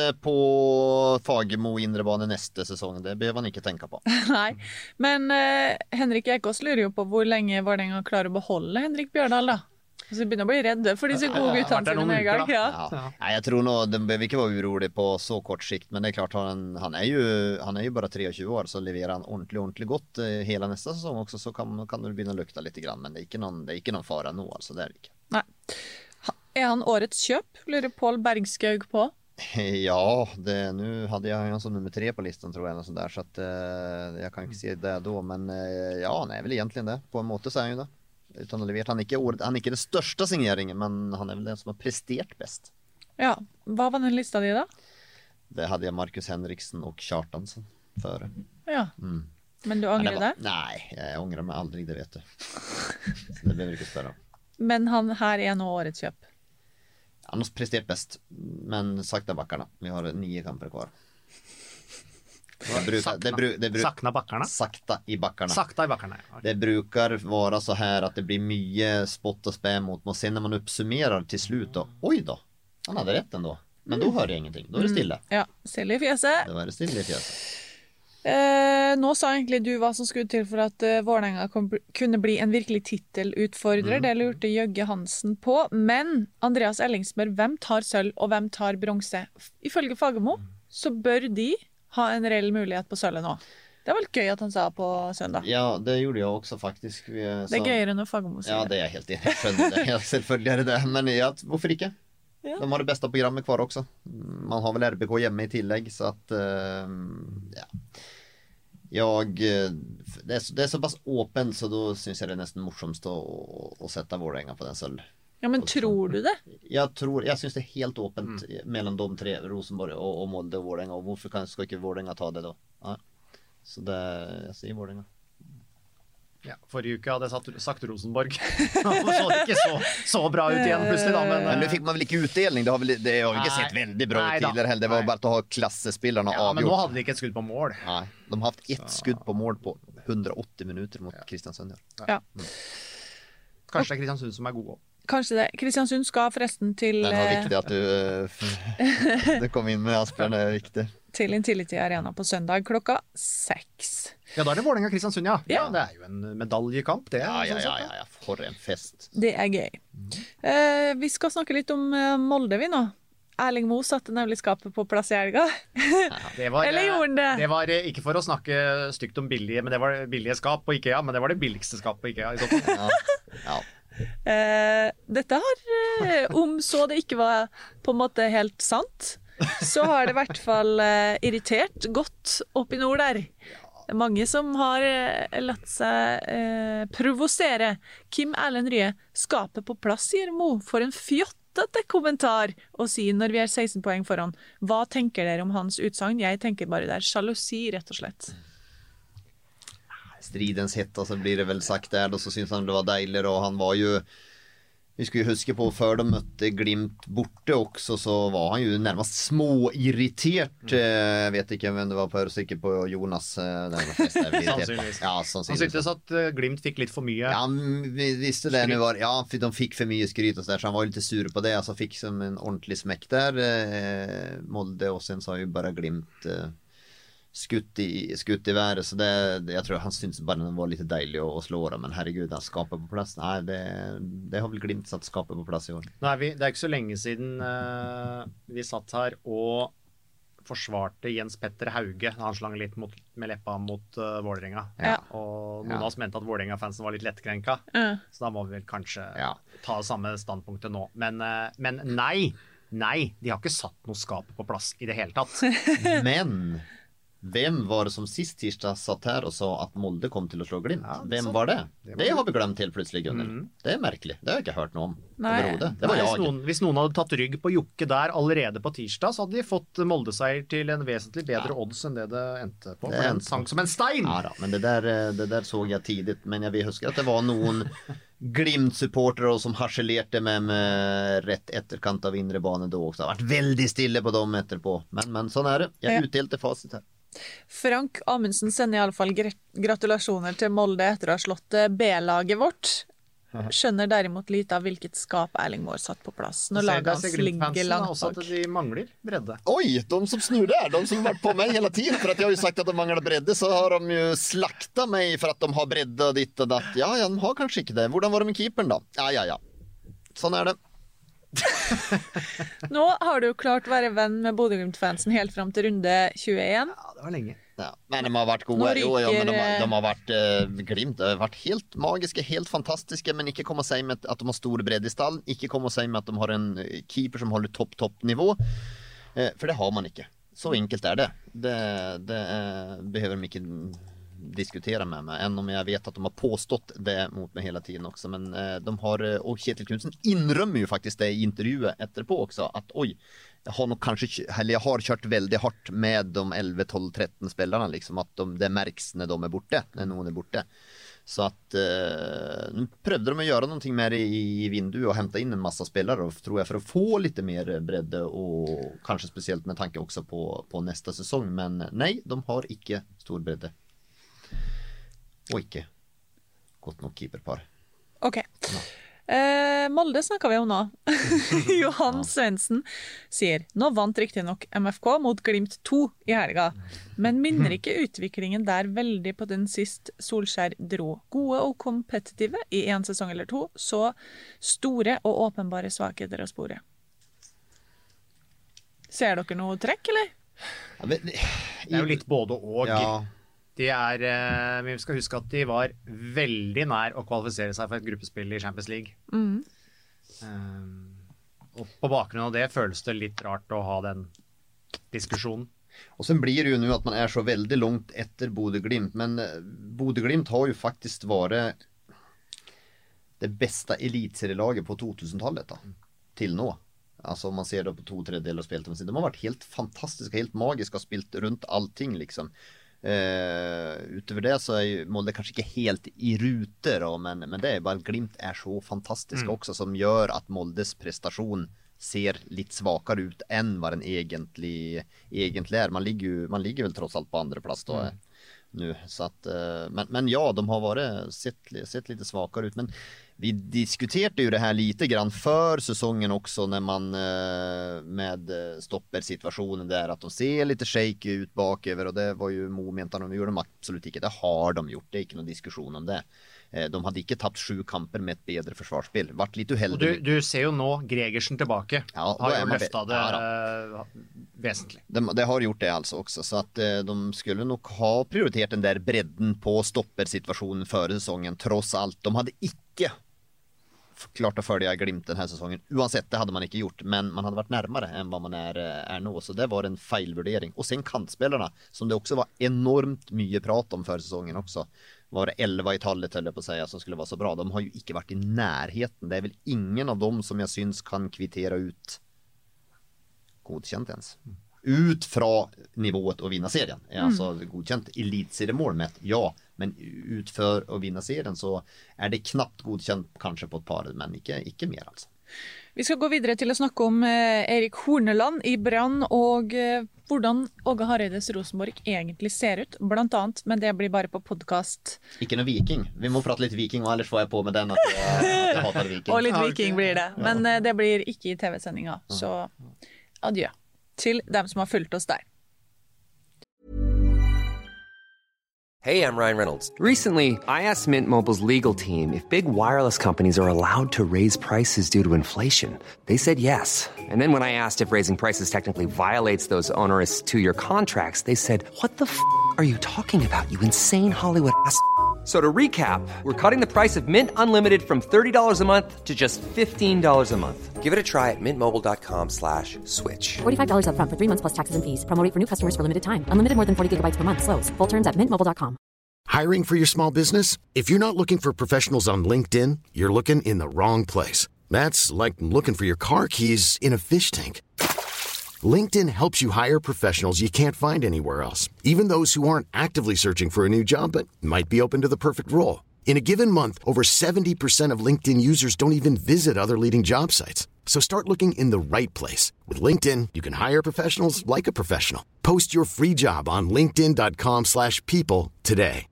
på Fagemo inrebane nästa säsong. Det behöver man inte tänka på. Nej, men eh, Henrik Ekås lurer jo på hvor lenge Vålerenga klarer å beholde Henrik Bjørdal da. Så vi begynner å bli redde for disse gode guttene sine med en gang. Ja. Ja. Ja, jag tror nog de behöver inte vara orolig på så kort sikt, men det är klart han, han är ju han är ju bara tjugotre år, så levererar han ordentligt ordentligt gott eh, hela nästa säsong också, så kan kan det börja lukta lite grann, men det är inte någon det är inte någon fara nu alltså där inte. Nej. Är han årets köp? Lurer Paul Bergskaug på? Ja, det nu hade jag han som nummer tre på listan tror jag eller sånt där, så att eh, jag kan inte se det då, men eh, ja, han är väl egentligen det på en måte, så är han ju det. Utan att levera. Han är inte året, han är inte den största signeringen, men han är väl den som har presterat bäst. Ja, vad var den listan i då? Det hade jag Marcus Henriksen och Kjartansson före. Ja. Mm. Men du ångrar det? Nej, jag ångrar mig aldrig, det vet du. Så det behöver inte spela. Men han här är nog årets köp. Han har presterat bäst, men sakta backarna. Vi har nio kamper kvar. Det brukar, sakna. Det bru, det bru, sakna backarna. Sakta i backarna. Sakta i backarna. Okay. Det brukar vara så här att det blir mycket spott och spä mot, och sen när man uppsummerar till slut då, oj då, han hade rätt ändå. Men då hör jag ingenting, då är det stilla. Mm. Ja, stille i fjäset. Då är det stilla i fjäset. Eh, nå sa egentlig du hva som skulle til for at uh, Vålerenga kunne bli en virkelig titelutfordrer. Mm. Det lurte Jøgge Hansen på. Men Andreas Ellingsmør, hvem tar sølv og hvem tar bronse? Ifølge Fagemo så bør de ha en reell mulighet på sølvet nå. Det var väl gøy att han sa på söndag. Ja, det gjorde jag också faktiskt. Vi, det är gøyere när Fagemo säger. Ja, det är jag helt enig. Jag är selvfølgelig det. Men ja, hvorfor ikke? Ja. De har det bästa programmet kvar också. Man har väl R B K hemma i tillägg, så att uh, ja. Jag det är, så, det är så pass öppet, så då syns jag det är nästan morsomt att, att sätta Vålerenga på den sølv. Ja, men tror du det? Jag tror, jag syns det är helt öppet mm. mellan de tre, Rosenborg och, och Molde och Vålerenga, och varför kan ska inte Vålerenga ta det då? Ja. Så det jag säger Vålerenga. Ja, forrige uke hadde jeg satt, sagt Rosenborg. Så det ikke så, så bra ut igjen plutselig da. Men, men nu fikk man vel ikke utdelning, det har, vel, det har ikke sett veldig bra ut tidligere heller. Det var bare å ha klassespillerne ja, avgjort. Men nå hadde de ikke et skudd på mål. Nei, de har hatt ett skudd på mål på hundreåtti minutter mot ja. Kristiansund. Ja. Mm. Kanskje det er Kristiansund som er gode. Kanskje det. Kristiansund skal forresten til... Det var viktig at du, uh, du kom inn med Asbjørn, det er viktig. Til Intility Arena på søndag klokka seks. Ja, da er det Vålerenga-Kristiansund, ja. ja. Ja. Det er jo en medaljekamp, det. Ja, ja, sånn ja, ja, ja, for en fest. Det er gøy. Mm. Uh, vi skal snakke litt om uh, Molde, vi nå. Erling Moe satte nemlig skapet på plass i helga. Det var, Eller gjorde han det? Det var ikke for å snakke stygt om billige, men det var billige skap på IKEA, men det var det billigste skapet på IKEA i så fall. Ja, ja. Uh, dette har, uh, om så det ikke var på en måte helt sant, så har det i hvert fall uh, irritert godt opp i nord der. Det er mange som har uh, latt seg uh, provosere. Kim Erlend Rye, skapet på plass, sier Mo, for en fjottete kommentar å si når vi er seksten poeng foran. Hva tenker dere om hans utsagn? Jeg tenker bare det er sjalusi, rett og slett. Stridens hetta, så blir det vel sagt der, og så synes han det var deilig, og han var jo, vi skulle jo huske på, før de møtte Glimt borte også, så var han jo nærmest småirritert. Mm. Jeg vet ikke hvem det var på, sikkert på Jonas. Sannsynligvis. Ja, sannsynligvis. Han syntes at Glimt fikk litt for mye. Ja, vi visste det. Nu var, ja, de fikk for mye skryt og så, der, så han var jo litt sur på det, altså fikk som en ordentlig smekk der. Eh, Molde, og sen så har jo bare Glimt... Eh, skutt i, skutt i været, så det, det, jeg tror han synes bare det var litt deilig å, å slå det, men herregud, han skaper på plass. Nei, det, det har vel Glimt satt skapet på plass i år. Nei, vi, det er ikke så lenge siden uh, vi satt her og forsvarte Jens Petter Hauge, han slang litt mot, med leppa mot uh, Vålerenga. Ja. Og noen av ja. oss mente at Vålerenga-fansen var litt lettkrenka, ja. så da må vi vel kanskje ja. ta samme standpunktet nå. Men, uh, men nei, nei, de har ikke satt noe skapet på plass i det hele tatt. Men... Hvem var det som sist tirsdag satt her og sa at Molde kom til å slå Glimt? Ja, Hvem var det? Det, var det har vi glemt helt plutselig, Gunnel. Mm. Det er merkelig. Det har jeg ikke hørt noe om. Nei. Det var Nei, jeg. Hvis noen, hvis noen hadde tatt rygg på Jokke der allerede på tirsdag, så hadde de fått Molde-seier til en vesentlig bedre ja. odds enn det det endte på. Det for den sank som en stein! Ja da, men det der, det der så jeg tidigt. Men jeg vil huske at det var noen Glimt-supportere som harselerte med, med rett etterkant av indre bane da også. Det har vært veldig stille på dem etterpå. Men, men sånn er det. Jeg ja. utdelte fasit her. Frank Amundsen sender i alle fall gratulasjoner til Molde etter å ha slått B-laget vårt. Skjønner derimot lite av hvilket skap Erling Moe satt på plass når laget hans ligger langt bak. Også at de mangler bredde. Oi, de som snur der, de som har vært på meg hele tiden, for at jeg har jo sagt at de mangler bredde, så har de jo slakta meg for at de har bredde og ditt og datt. Ja, ja, de har kanskje ikke det. Hvordan var det med keeperen da? Ja, ja, ja. Sånn er det. Nå har du jo klart å være venn med Bodø Glimt-fansen helt frem til runde tjueen. Ja, det var lenge. Ja, men de har vært gode. Ryker, jo, ja, men de, har, de har vært uh, Glimt har vært helt magiske, helt fantastiske, men ikke komme å si med at de har store bredde i stallen, ikke komme å si med at de har en keeper som holder topp, topp nivå, uh, for det har man ikke. Så enkelt er det. Det, det uh, behøver de ikke diskutera med mig, än om jag vet att de har påstått det mot mig hela tiden också, men eh, de har, och Kjetil Knudsen inrømmer ju faktiskt det i intervjuet etterpå också, att oj, jag har nog kanske, eller jag har kört väldigt hårt med de elva, tolv, tretton spelarna liksom, att de, det märks när de är borta, när någon är borta. Så att eh, nu prövade de att göra någonting med det i vinduet och hämta in en massa spelare, och tror jag, för att få lite mer bredd och kanske speciellt med tanke också på, på nästa säsong, men nej, de har ikke stor bredde. Og ikke godt nok keeperpar. Ok. Ja. Eh, Molde snakker vi om nå. Johan ja. Svendsen sier, nå vant riktig nok M F K mot Glimt to i helga, men minner ikke utviklingen der veldig på den sist Solskjær dro. Gode og kompetitive i en sesong eller to, så store og åpenbare svakheter av sporet. Ser dere noe trekk, eller? Ja, men, det er jo litt både og. Ja. De er, vi skal huske at de var veldig nær å kvalifisere seg for et gruppespill i Champions League. Mm. Um, og på bakgrunn av det føles det litt rart å ha den diskusjonen. Og sen blir det jo nu at man er så veldig langt etter Bodø Glimt, men Bodø Glimt har jo faktisk vært det beste elitserielaget på to-tusen-tallet da, til nå. Altså om man ser det på to tredjedeler av spillet, de har vært helt fantastiske, helt magiske, har spilt rundt allting liksom. Uh, utover det så är ju Molde kanske inte helt i ruter då, men, men det är bara att Glimt är så fantastisk mm. också som gör att Moldes prestation ser lite svagare ut än vad den egentligen egentligen är. Man ligger ju man ligger väl trots allt på andra plats då mm. nu så att uh, men men ja, de har varit sett sett lite svagare ut, men vi diskuterade ju det här lite grann för säsongen också när man med stoppersituationen där att de ser lite shaky ut baköver och det var ju momentan de gjorde de absolut inte. Det har de gjort, det är inte någon diskussion om det. De hade inte tappat sju kamper med ett bättre försvarsspel. Vart lite uheldig. Och du, du ser ju nu Gregersen tillbaka. Ja, har ju lyftat det ja, väsentligt. Det, det har gjort det alltså också så att de skulle nog ha prioriterat den där bredden på stoppersituationen före säsongen trots allt. De hade icke klart att följa Glimt den här säsongen. Oavsett, det hade man inte gjort. Men man hade varit närmare än vad man är, är nu. Så det var en felvurdering. Och sen kantspelarna, som det också var enormt mycket prat om för säsongen också. Var det elva i tallet höll jag på att säga som skulle vara så bra. De har ju inte varit i närheten. Det är väl ingen av dem som jag syns kan kvittera ut godkänt ens. Ut från nivået och vinna serien. Mm. Alltså godkänt elitseriemål med ja, men ut för att vinna serien så är det knappt godkänt kanske på ett par, men inte, inte mer alltså. Vi ska gå vidare till att snacka om eh, Erik Horneland i Brann och eh, hvordan Åge Hareides Rosenborg egentligen ser ut, bland annat, men det blir bara på podcast. Ikke noe viking. Vi må prate lite viking, och ellers får jag på med den att jag, att jag hatar viking. Och lite viking blir det, men eh, det blir inte i tv-sändningar, så adjö till dem som har följt oss där. Hey, I'm Ryan Reynolds. Recently, I asked Mint Mobile's legal team if big wireless companies are allowed to raise prices due to inflation. They said yes. And then when I asked if raising prices technically violates those onerous two-year contracts, they said, what the f*** are you talking about, you insane Hollywood ass f- So to recap, we're cutting the price of Mint Unlimited from thirty dollars a month to just fifteen dollars a month. Give it a try at mintmobile.com slash switch. forty-five dollars up front for three months plus taxes and fees. Promo rate for new customers for limited time. Unlimited more than forty gigabytes per month. Slows full terms at mint mobile dot com. Hiring for your small business? If you're not looking for professionals on LinkedIn, you're looking in the wrong place. That's like looking for your car keys in a fish tank. LinkedIn helps you hire professionals you can't find anywhere else, even those who aren't actively searching for a new job but might be open to the perfect role. In a given month, over seventy percent of LinkedIn users don't even visit other leading job sites. So start looking in the right place. With LinkedIn, you can hire professionals like a professional. Post your free job on linkedin dot com slash people today.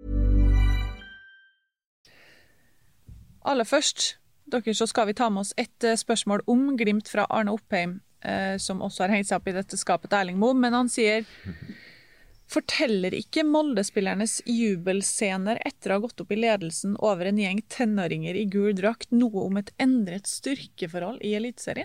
Aller først, dere, så skal vi ta med oss et spørsmål om Glimt fra Arne Oppheim, eh, som også har hengt seg opp i dette skapet til Erling Moe, men han sier, forteller ikke Molde-spillernes jubelscener etter å ha gått opp i ledelsen over en gjeng tenåringer i gul drakt noe om et endret styrkeforhold i elitserien?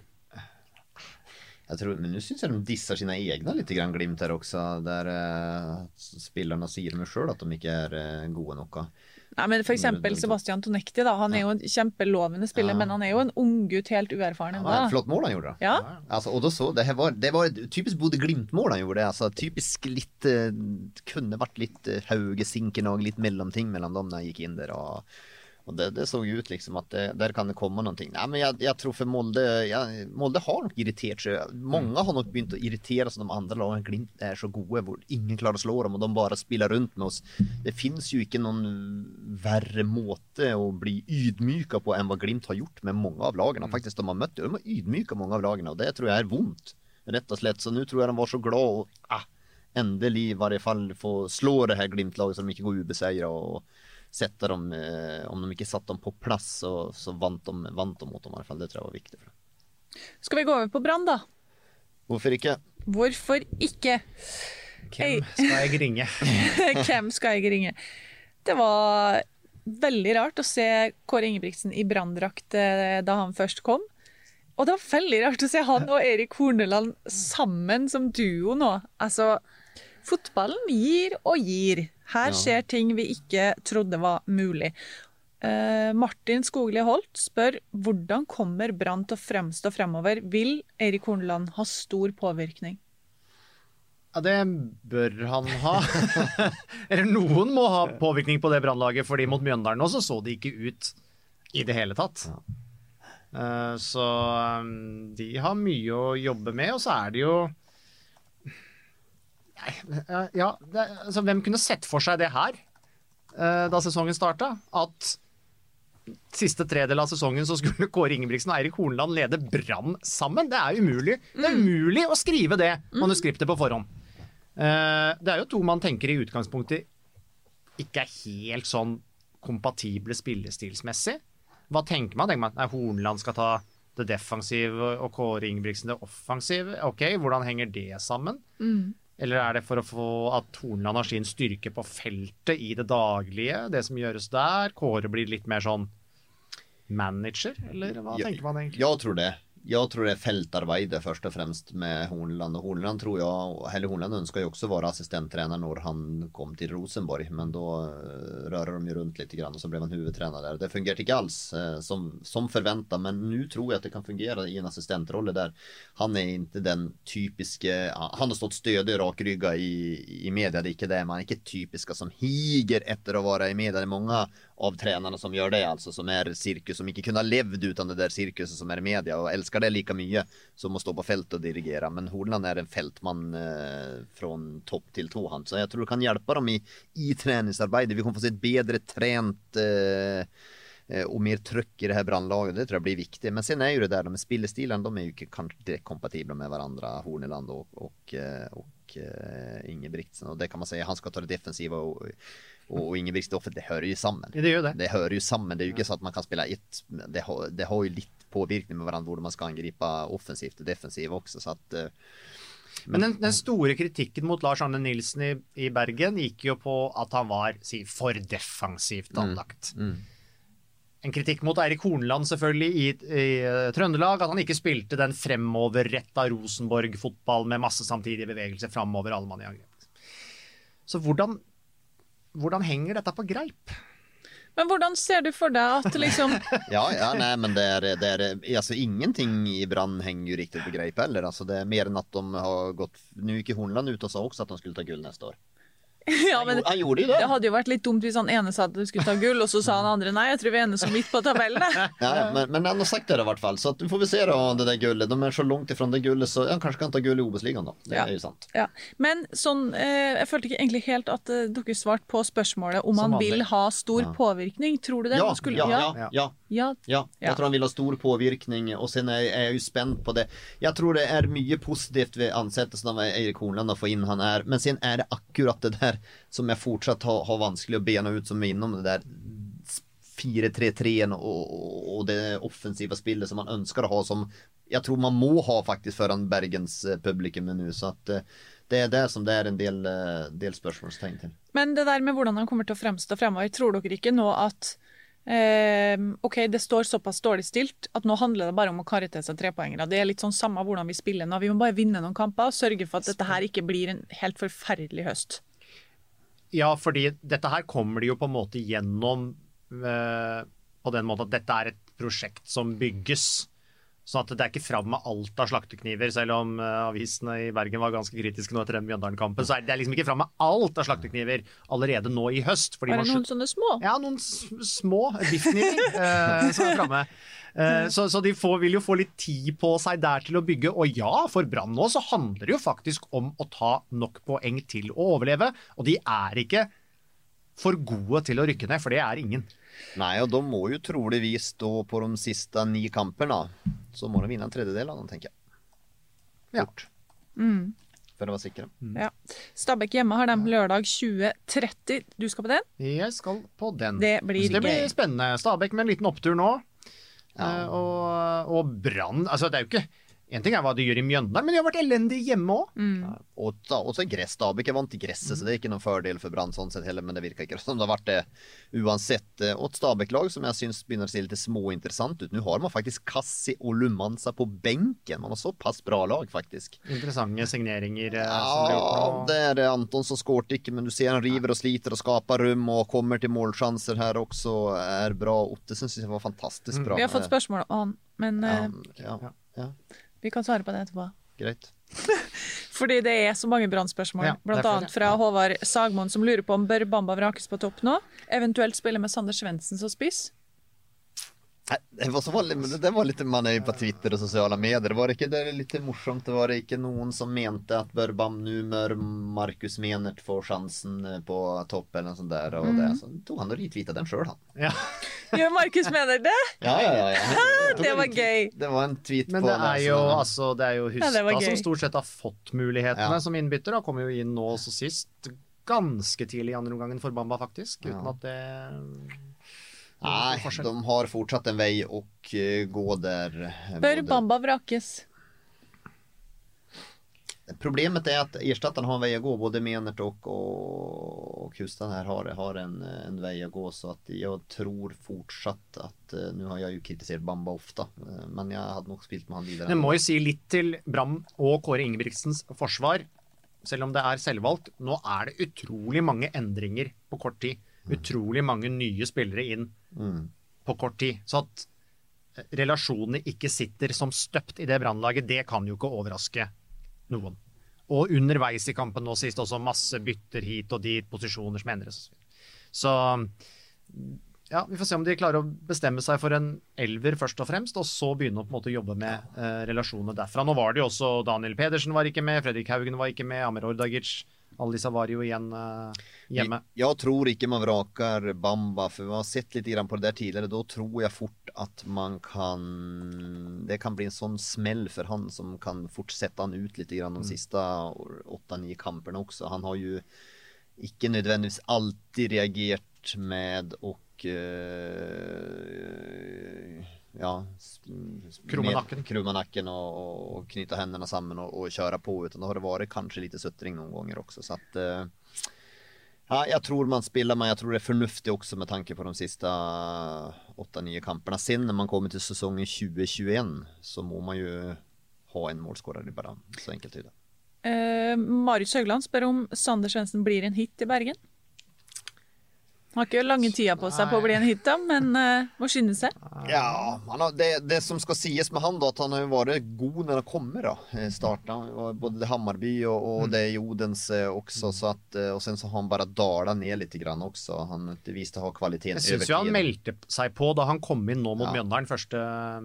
Jag tror, men nu syns jag de dissar sina egna lite grann Glimt här också, där eh, spelarna säger med själv att de inte är eh, goda nog. Ja, men för exempel Sebastian Tonekti då, han är ju en kämpelovande spelare, ja. Men han är ju en ung gutt, helt uerfaren. Ja, ett flott mål han gjorde. Ja. Alltså, och då så, det här var, det var ett typiskt både Glimt-mål han gjorde, alltså typiskt lite, kunde varit lite högesinken och lite mellanting mellan dem när han gick in där och Och det, det såg ut liksom att det, där kan det komma någonting. Nej, men jag, jag tror för Molde, jag, Molde har nog irriterat sig. Många mm. har nog begynt att irritera sig de andra lagen. Glimt är så goda, hvor ingen klarar att slå dem och de bara spelar runt med oss. Det finns ju inte någon värre måte att bli ydmyka på än vad Glimt har gjort med många av lagen. Mm. Faktiskt de har mött, de har ydmyka många av lagen och det tror jag är vondt. Rätt och slätt. Så nu tror jag de var så glada och ah, ändelig i varje fall få slå det här Glimt-laget så de inte går ubesegra och sätta dem, eh, om de inte satt dem på plats så, så vant de, vant de mot dem i alla fall. Det tror jag var viktigt. För. Ska vi gå över på Brann då? Varför inte? Varför inte? Hvem ska jag ringa? Hvem ska jag ringa? Det var väldigt rart att se Kåre Ingebrigtsen i Branndrakt da han först kom. Och det var väldigt rart att se han och Erik Horneland sammen som duo nå. Alltså, fotbollen gir och gir. Här ser ting vi inte trodde var mulig. Uh, Martin Skogli Holt spør, hvordan kommer Brann til å fremstå fremover? Vil Erik Horneland ha stor påvirkning? Ja, det bør han ha. Eller noen må ha påvirkning på det Brannlaget, fordi mot Mjøndalen også så det ikke ut i det hele tatt. Uh, så um, de har mye å jobbe med, og så er det jo Ja, det, altså, hvem kunne sett for seg det her uh, da sesongen startet? At siste tredel av sesongen så skulle Kåre Ingebrigtsen og Eirik Horneland lede Brann sammen. Det er umulig. Det er umulig å skrive det manuskriptet på forhånd. Uh, det er jo to man tenker i utgangspunktet ikke er helt sånn kompatible spillestilsmessig. Hva tenker man? Tenker man at Horneland skal ta det defensive og Kåre Ingebrigtsen det offensive? Ok, hvordan henger det sammen? Mm. Eller er det for å få at Horneland har sin styrke på feltet i det daglige, det som gjøres der? Kåre blir litt mer sånn manager, eller hva jag, tenker man egentlig? Jag tror det. Jag tror det är fältarbete först och främst med Horneland. Och Horneland tror jag, eller Horneland önskar ju också vara assistenttränare när han kom till Rosenborg. Men då rör de ju runt lite grann och så blev han huvudtränare där. Det fungerar inte alls eh, som, som förväntat. Men nu tror jag att det kan fungera i en assistentroll där. Han är inte den typiska, han har stått stödig och rakrygga i, i media. Det är inte det, man är inte typiska som higer efter att vara i media. Det är många av tränarna som gör det, alltså som är cirkus, som inte kunna levd utan det där cirkuset som är i media och älskar det lika mycket som att stå på fält och dirigera. Men Horneland är en fältman eh, från topp till tå. Så jag tror det kan hjälpa dem i, i träningsarbetet. Vi kommer få se ett bättre tränat eh, och mer tryck i det här brandlaget. Det tror jag blir viktigt. Men sen är ju det där, de med spillestilen, de är ju kanske direkt kompatibla med varandra, Horneland och, och, och, och eh, Ingebrigtsen. Och det kan man säga, han ska ta det defensiva och och Ingebrigtsen, för det hör ju samman. Det gör det. Det hör ju samman. Det är ju inte så att man kan spela ett, det har, det har ju lite påvirkning med varandra hvor man ska angripa offensivt och defensivt också, så att men, men den, den store kritikken mot Lars Arne Nilsen i, i Bergen gikk jo på at han var si, for defensivt anlagt. Mm, mm. En kritikk mot Eirik Horneland selvfølgelig i, i uh, Trøndelag, at han ikke spilte den fremoverretta Rosenborg-fotball med masse samtidige bevegelser fremover alle mann i angrep. Så hvordan Hvordan henger dette på greip? Men hvordan ser du for deg at liksom... ja, ja, nej, men det är, det är, alltså ingenting i Brann hänger ju riktigt på greip heller. Alltså det är mer än att de har gått... Nu gick Horneland ut och sa också att de skulle ta guld nästa år. Ja, men han gjorde ju det. Det hadde jo vært litt dumt hvis han ene sa at du skulle ta gull, og så sa han andre nei, jeg tror vi ender som midt på tabellen. Ja, men, men han har sagt det i hvert fall, så att du får vi se då det där guldet. De är så långt ifrån det gullet, så han kanske kan ta gull i Obos-ligaen då. Det ja. är ju sant. Ja. Men sånn, eh, jeg følte ikke egentlig helt at eh, dere svarte på spørsmålet om han vil ha stor ja. påvirkning. Tror du det? Ja, skulle, ja, ja. Ja, ja. Ja. Ja, jag tror han vill ha stor påvirkning, och sen är, är jag ju spänd på det. Jag tror det är mycket positivt vid ansättelsen av Eirik Horneland att få in han är, men sen är det akkurat det där som jag fortsatt har, har vanskelig att bena ut som inom det där fyra tre tre och, och det offensiva spelet som man önskar ha, som jag tror man må ha faktiskt föran Bergens publikum nu, så att det är det som det är en del, del spørsmålstegn til. Men det där med hvordan han kommer til å fremstå fremover, tror dere ikke nå at Eh, ok, det står såpass dårlig stilt at nå handler det bare om å karre til seg trepoengere. Det er litt sånn samme hvordan vi spiller nå. Vi må bare vinne noen kamper og sørge for at dette her ikke blir en helt forferdelig høst. Ja, fordi dette her kommer de jo på en måte gjennom eh, på den måten at dette er et prosjekt som bygges. Sånn at det er ikke fram med alt av slaktekniver, selv om uh, avisene i Bergen var ganske kritiske nå etter den Mjøndalen-kampen, så er det liksom ikke fram med alt av slaktekniver allerede nå i høst. Er det noen sånne små? Ja, noen små biffkniver uh, som er framme. Uh, så, så de får, vil jo få litt tid på seg der til å bygge, og ja, for Brann nå så handler det jo faktisk om å ta nok poeng til å overleve, og de er ikke for gode til å rykke ned, for det er ingen. Nej, och de må ju troligtvis då på de sista nio kamperna så må de vinna en tredjedel av dem, tänker jag. Fort. Ja. Mm. För att vara säkra. Mm. Ja. Stabæk hjemme har dem lørdag tjue tretti. Du skal på den? Jeg skal på den. Det blir, det blir spennende. Stabæk med en liten opptur nå. Ja. Uh, og, og Brann, altså det er jo ikke... En ting er hva de gjør i Mjøndalen, men de har vært elendige hjemme også. Mm. Ja, og, og så er gress, Stabæk er vant til gresset, mm. så det er ikke noen fordel for Brann sånn sett heller, men det virker ikke som det har vært det uansett. Og et Stabæk-lag som jeg synes begynner å se litt småinteressant ut. Nå har man faktisk Kassi og Lumansa på benken. Man har såpass bra lag, faktisk. Interessante signeringer. Ja, det er det Anton som skårt ikke, men du ser han river og sliter og skaper rum og kommer til målsjanser her også, er bra. Otte synes jeg var fantastisk bra. Vi har fått spørsmål om han, men... Ja, ja, ja. Vi kan svare på det etterpå. Greit. Fordi det er så mange brannspørsmål. Ja, blant annet fra Håvard Sagmoen som lurer på om bør Bamba vrakes på topp nå, eventuelt spille med Sander Svendsen som spiss. Det var, så var, det var lite man är ju på Twitter och sociala medier. Var det inte det lite morsomt? Det var det inte någon som mente att Börbam nu mör Marcus Menert får chansen på topp eller sånt där och mm. det så tog han och retweetade den själv han. Ja. Gör Marcus Menert det? Ja ja ja. ja. Det var gay. Det var en tweet Men på det är ju alltså det är ju Hustad ja, som stort sett har fått möjligheterna ja. som inbytter då kommer ju in nå så sist ganska tidigt i andra omgången för Bamba faktiskt utan ja. att det Nej, de har fortsatt en väg och uh, gå där. Bör både... Bamba vrakes? Problemet är att erstattarna har en väg att gå, både Menert och, och, och Hustad här har, har en, en väg att gå så att jag tror fortsatt att, uh, nu har jag ju kritiserat Bamba ofta, uh, men jag hade nog spilt med han vidare. Det må ju si litt till Bram och Kåre Ingebrigtsens forsvar, selv om det är selvvalgt. Nå är det utrolig mange ändringar på kort tid. Utrolig mange nye spillere inn mm. på kort tid. Så at relasjonene ikke sitter som støpt i det brannlaget, det kan jo ikke overraske noen. Og underveis i kampen nå sist også masse bytter hit og dit, posisjoner som endres. Så ja, vi får se om de klarer å bestemme seg for en elver først og fremst, og så begynne å på en måte jobbe med eh, relasjonene derfra. Nå var det jo også Daniel Pedersen var ikke med, Fredrik Haugen var ikke med, Amir Ordagic. Alla dessa var ju igen uh, hemma. Jag tror inte man vrakar Bamba för vi har sett lite grann på det där tidigare. Då tror jag fort att man kan det kan bli en sån smäll för han som kan fortsätta han ut lite grann de mm. sista åtta nio kamperna också. Han har ju inte nödvändigtvis alltid reagerat med och uh, ja, krumanacken krumanacken och, och knyta händerna samman och, och köra på utan då har det varit kanske lite suttring någon gånger också så att eh, ja, jag tror man spelar men jag tror det är förnuftigt också med tanke på de sista åtta nio kamperna sen när man kommer till säsongen tjugo tjugoett så må man ju ha en målskorare bara så enkelt är det. Eh, Marius Høgland spør om Sander Svendsen blir en hit i Bergen. Han har ikke långa tida på sig på att bli en hit då, men uh, vad synes det? Ja, han har, det, det som ska sies med han då att han har ju varit god när han kommer då. Starta både det Hammarby och, och mm. det i Odens också så att och sen så har han bara dalat ner lite grann också. Han inte visste ha kvaliteten över tid. Jag syns ju han meldte sig på då han kom in nå mot ja. Mjøndalen första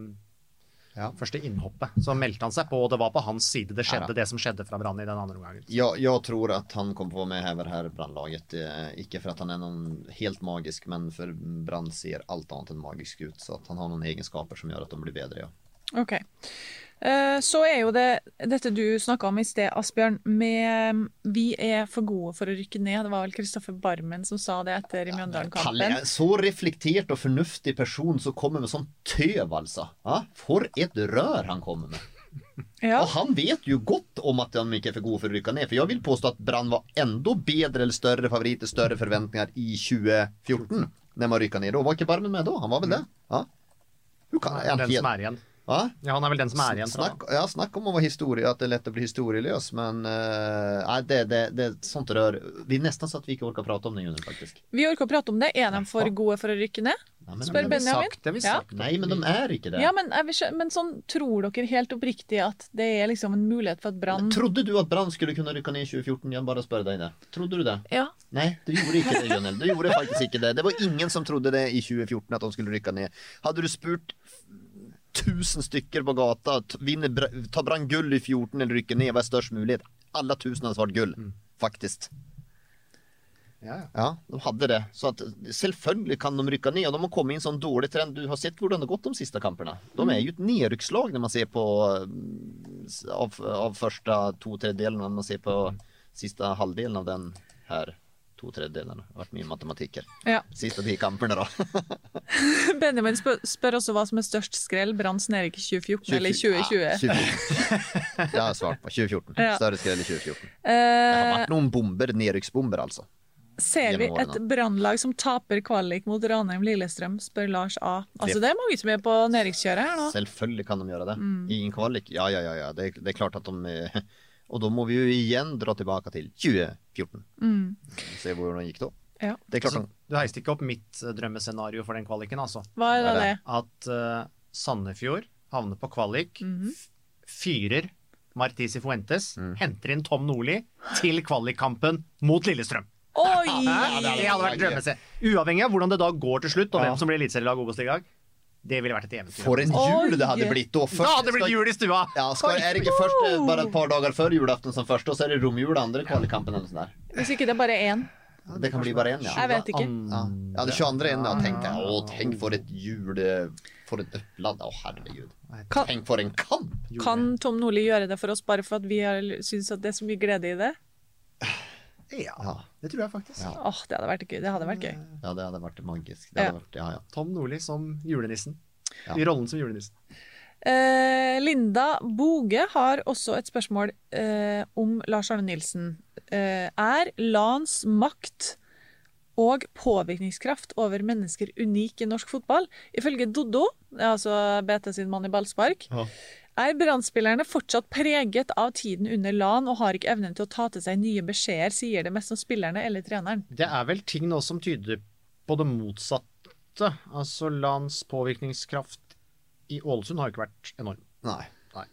ja. första inhoppet. Så meldte han sig på och det var på hans sida det skedde ja. Det som skedde från Brann i den andra omgången. Ja, jag tror att han kommer vara med här här Brannlaget eh, inte för att han är någon helt magisk men för Brann ser allt annat än magisk ut så att han har någon egenskaper som gör att de blir bättre ja. Okej. Okay. Uh, så är ju det detta du snackade om i sted Asbjørn med vi är för goda för att rycka ner. Det var väl Kristoffer Barmen som sa det efter i Mjøndalen-kampen. Så reflekterat och förnuftig person så kommer med sån töv alltså. Ja, för ett rör han kommer med. Ja. Och han vet ju gott om att han inte är för god för att rycka ner för jag vill påstå att Brann var ändå bättre eller större favoriter, större förväntningar i tjugo fjorton när man ryckade ner. Då var inte Barmen med då. Han var väl det. Ja. Hur kan han den som är igen? Va? Ja, han är väl den som är igen. Snack, ja, snack om att vara historia, att det är lätt att bli historielös. Men uh, det, det, det sånt rör. Vi är nästan så att vi inte orkar prata om det nu faktiskt. Vi orkar prata om det. Är de för goda för att rycka ner? Ja, men, Spör Benjamin. Sagt, det vi sagt. Ja. Nej, men de är inte det. Ja, men, men sån tror dere helt uppriktigt att det är liksom en möjlighet för att Brann... Trodde du att Brann skulle kunna rycka ner i tjugo fjorton? Jag bara spör dig det. Trodde du det? Ja. Nej, det gjorde inte det, Jonel. Det gjorde faktiskt inte det. Det var ingen som trodde det i tjugo fjorton att de skulle rycka ner. Hade du spurt tusen stycken på gata vinner, tar Brann guld i fjorton eller rycker ner, vad är störst möjlighet? Alla tusen hade svart guld, mm. faktiskt. Ja. ja, de hade det. Så att självföljligt kan de rycka ner. De har kommit in som dålig trend. Du har sett hur det har gått de sista kamperna. De är ju ett nedryckslag när man ser på av, av första två tredjedelen när man ser på sista halvdelen av den här två tredjedelarna. Det har varit min matematiker. Ja. Sista tio kamperna då. Benjamin spør, spør också vad som är störst skräll, Branns nedrykk i tjugo fjorton eller tjugo tjugo. Ja, tjugo fjorton. Jag har svarat på tjugo fjorton. Ja. Större skräll i tjugo fjorton. Uh, det har varit någon bomber, nedrycksbomber alltså. Ser vi ett Brannlag som taper kvalik mot Ranheim Lillestrøm, spør Lars A. Alltså det är många som är på nedrykkskjøret här nu. Självföljligt kan de göra det. Mm. I en kvalik. Ja ja ja ja, det är, det är klart att de och då må vi ju igen dra tillbaka till tjugo fjorton. Mm. Se hur de gick då. Ja. Det är klart. Så, du heiste ikke opp mitt drømmescenario for den kvaliken altså. Hva er det? det? At uh, Sandefjord havner på kvalik, mm-hmm. fyrer Martí Cifuentes, mm. henter inn Tom Nordli til kvalikkampen mot Lillestrøm. Oi! Ja, det hadde vært drømmescenario. Uavhengig av hvordan det da går til slutt, og ja. Hvem som blir eliteserielag Obos-ligalag. Det ville vært et eventyr. For en jul det hadde blitt da. Da hadde det blitt jul i stua! Ja, skal, er det ikke først bare et par dager før julaften som første, og så er det romjul andre kvalikkampen eller sånn der? Hvis ikke det er bare én. Ja, det kan bli bare en, ja. Jeg vet ikke. Ja, ja det tjueandre inn, da tenkte jeg, å, tenk for et jul, for et Øppland, å herregud. Kan, tenk for en kamp. Kan Tom Nordli gjøre det for oss, bare for at vi har, synes at det er så mye glede i det? Ja, det tror jeg faktisk. Ja. Åh, det hadde vært gøy. Det hadde vært gøy. Ja, det hadde vært magisk. Det hadde ja. vært, ja, ja. Tom Nordli som julenissen. Ja. I rollen som julenissen. Eh, Linda Boge har også et spørsmål eh, om Lars Arne Nilsen. Eh, er Lans makt og påvirkningskraft over mennesker unik i norsk fotball? Ifølge Doddo, altså B T sin mann i ballspark, ja. er brannspillerne fortsatt preget av tiden under LAN og har ikke evnen til å ta til seg nye beskjeder, sier det mest om spillerne eller treneren. Det er vel ting nå som tyder på det motsatte. Altså LANs påvirkningskraft i Ålesund har ikke vært enorm. Nei. Nei.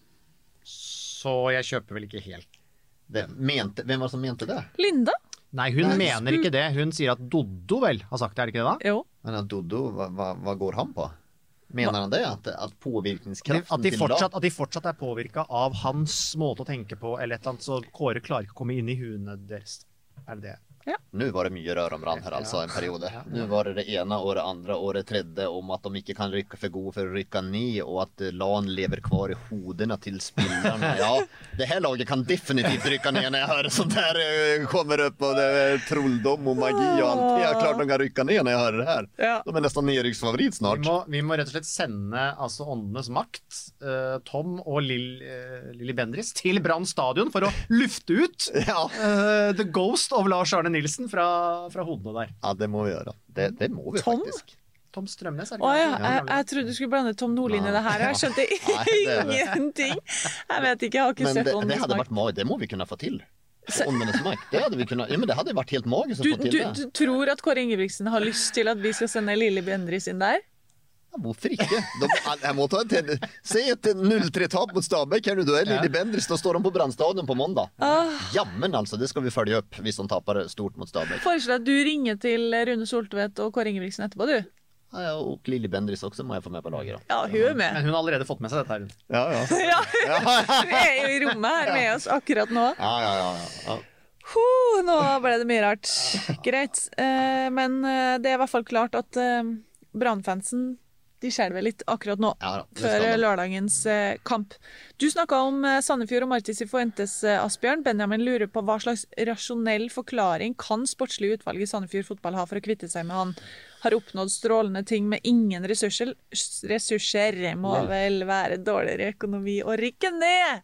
Så jeg kjøper vel ikke helt. Det mente, hvem var det som mente det? Linda. Nei, hun Nei, mener ikke det. Hun sier at Doddo vel har sagt det, er det ikke det da? Jo. Men at Doddo, hva, hva, hva går han på? Mener han det? At, at påvirkningskraften at de, fortsatt, at de fortsatt er påvirket av hans måte å tenke på, eller et eller annet, så Kåre klarer ikke å komme inn i huene deres. Er det det? Ja. Nu var det mye rør om brann her altså en periode. Ja, ja. Nu var det det ena og det andre og det tredje om at de ikke kan rykke for gode for å rykke ned, og at LAN lever kvar i hodene til spillerne. Ja, det her laget kan definitivt rykke ned når jeg hører sånt her kommer upp, og det er trolldom og magi og alt. Det er klart de kan rykke ned når jeg hører det her. Ja. De er nesten nedrykksfavorit snart. Vi må, vi må rett og slett sende altså Åndenes makt, uh, Tom og Lill, uh, Lilly Bendriss til Brann stadion for å lufte ut ja. uh, The Ghost of Lars Arne Nilsen fra, fra hodene der. Ja, det må vi gjøre. Det, det må vi Tom? faktisk. Tom Strømnes, er det? Å ja, jeg, jeg trodde du skulle blande Tom Nordli i det her. Jeg skjønte ingenting. Jeg vet ikke, jeg har ikke men sett det, Åndenes det hadde makt. vært magisk. Det må vi kunne få til. Åndenes makt. Det hadde vi kunnet. Ja, men det hadde vært helt magisk å du, få til du, det. Du tror at Kåre Ingebrigtsen har lyst til at vi skal sende Lilly Bendriss inn der? Ja, hvorfor ikke? De, jeg må ta en Se et null tre-tap mot Stabæk her, du er Lilly Bendriss, da står de på Brannstadion på mandag. Ah. Jammen altså, det skal vi følge opp hvis de taper stort mot Stabæk. Foreslår at du ringer til Rune Soltvedt og Kåre Ingebrigtsen etterpå, du. Ja, og Lilly Bendriss også må jeg få med på laget da. Ja, hun er med. Men hun har allerede fått med seg dette her. Ja, ja. ja, hun er jo i rommet her med oss akkurat nå. Ja, ja, ja, ja. Huh, nå ble det mye rart. Greit, eh, men det er i hvert fall klart at eh, Brannfansen de skjelver litt akkurat nå, ja, før lørdagens eh, kamp. Du snakket om eh, Sandefjord og Martis i Fuentes, eh, Asbjørn. Benjamin lurer på hva slags rasjonell forklaring kan sportslig utvalg i Sandefjord fotball ha for å kvitte seg med han. Har oppnådd strålende ting med ingen ressurser. Ressurser må vel være dårligere økonomi og rykke ned!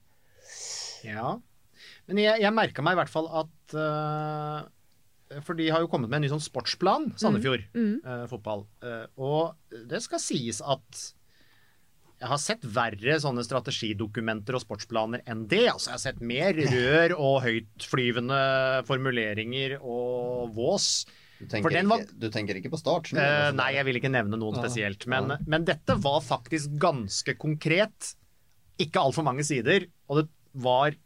Ja, men jeg, jeg merket meg i hvert fall at... Uh For de har jo kommet med en ny sånn sportsplan, Sandefjord mm. Mm. Uh, fotball. Uh, og det skal sies at jeg har sett verre sånne strategidokumenter og sportsplaner enn det. Altså jeg har sett mer rør og høytflyvende formuleringer og vås. Du tenker, var, ikke, du tenker ikke på start? Uh, nei, jeg vil ikke nevne noen spesielt. Men, ja. men dette var faktisk ganske konkret. Ikke alt for mange sider. Og det var...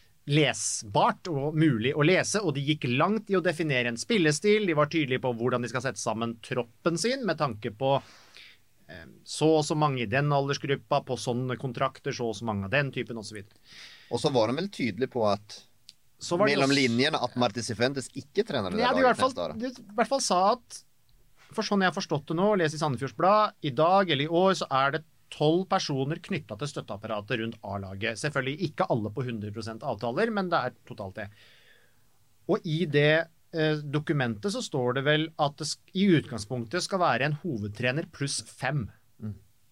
lesbart og mulig å lese, og de gikk langt i å definere en spillestil. De var tydelige på hvordan de skal sette sammen troppen sin, med tanke på eh, så og så mange i den aldersgruppa, på sånne kontrakter, så og så mange av den typen, og så videre. Og så var de vel tydelige på at mellom også... linjene at Martis i Fuentes ikke trener det ja, der laget neste år. De i hvert fall sa at, for sånn jeg har forstått det nå, les i Sandefjords Blad, i dag eller i år så er det tolv personer knyttet til støtteapparatet rundt A-laget. Selvfølgelig ikke alle på hundre prosent avtaler, men det er totalt det. Og i det eh, dokumentet så står det vel at det i utgangspunktet skal være en hovedtrener pluss fem mm.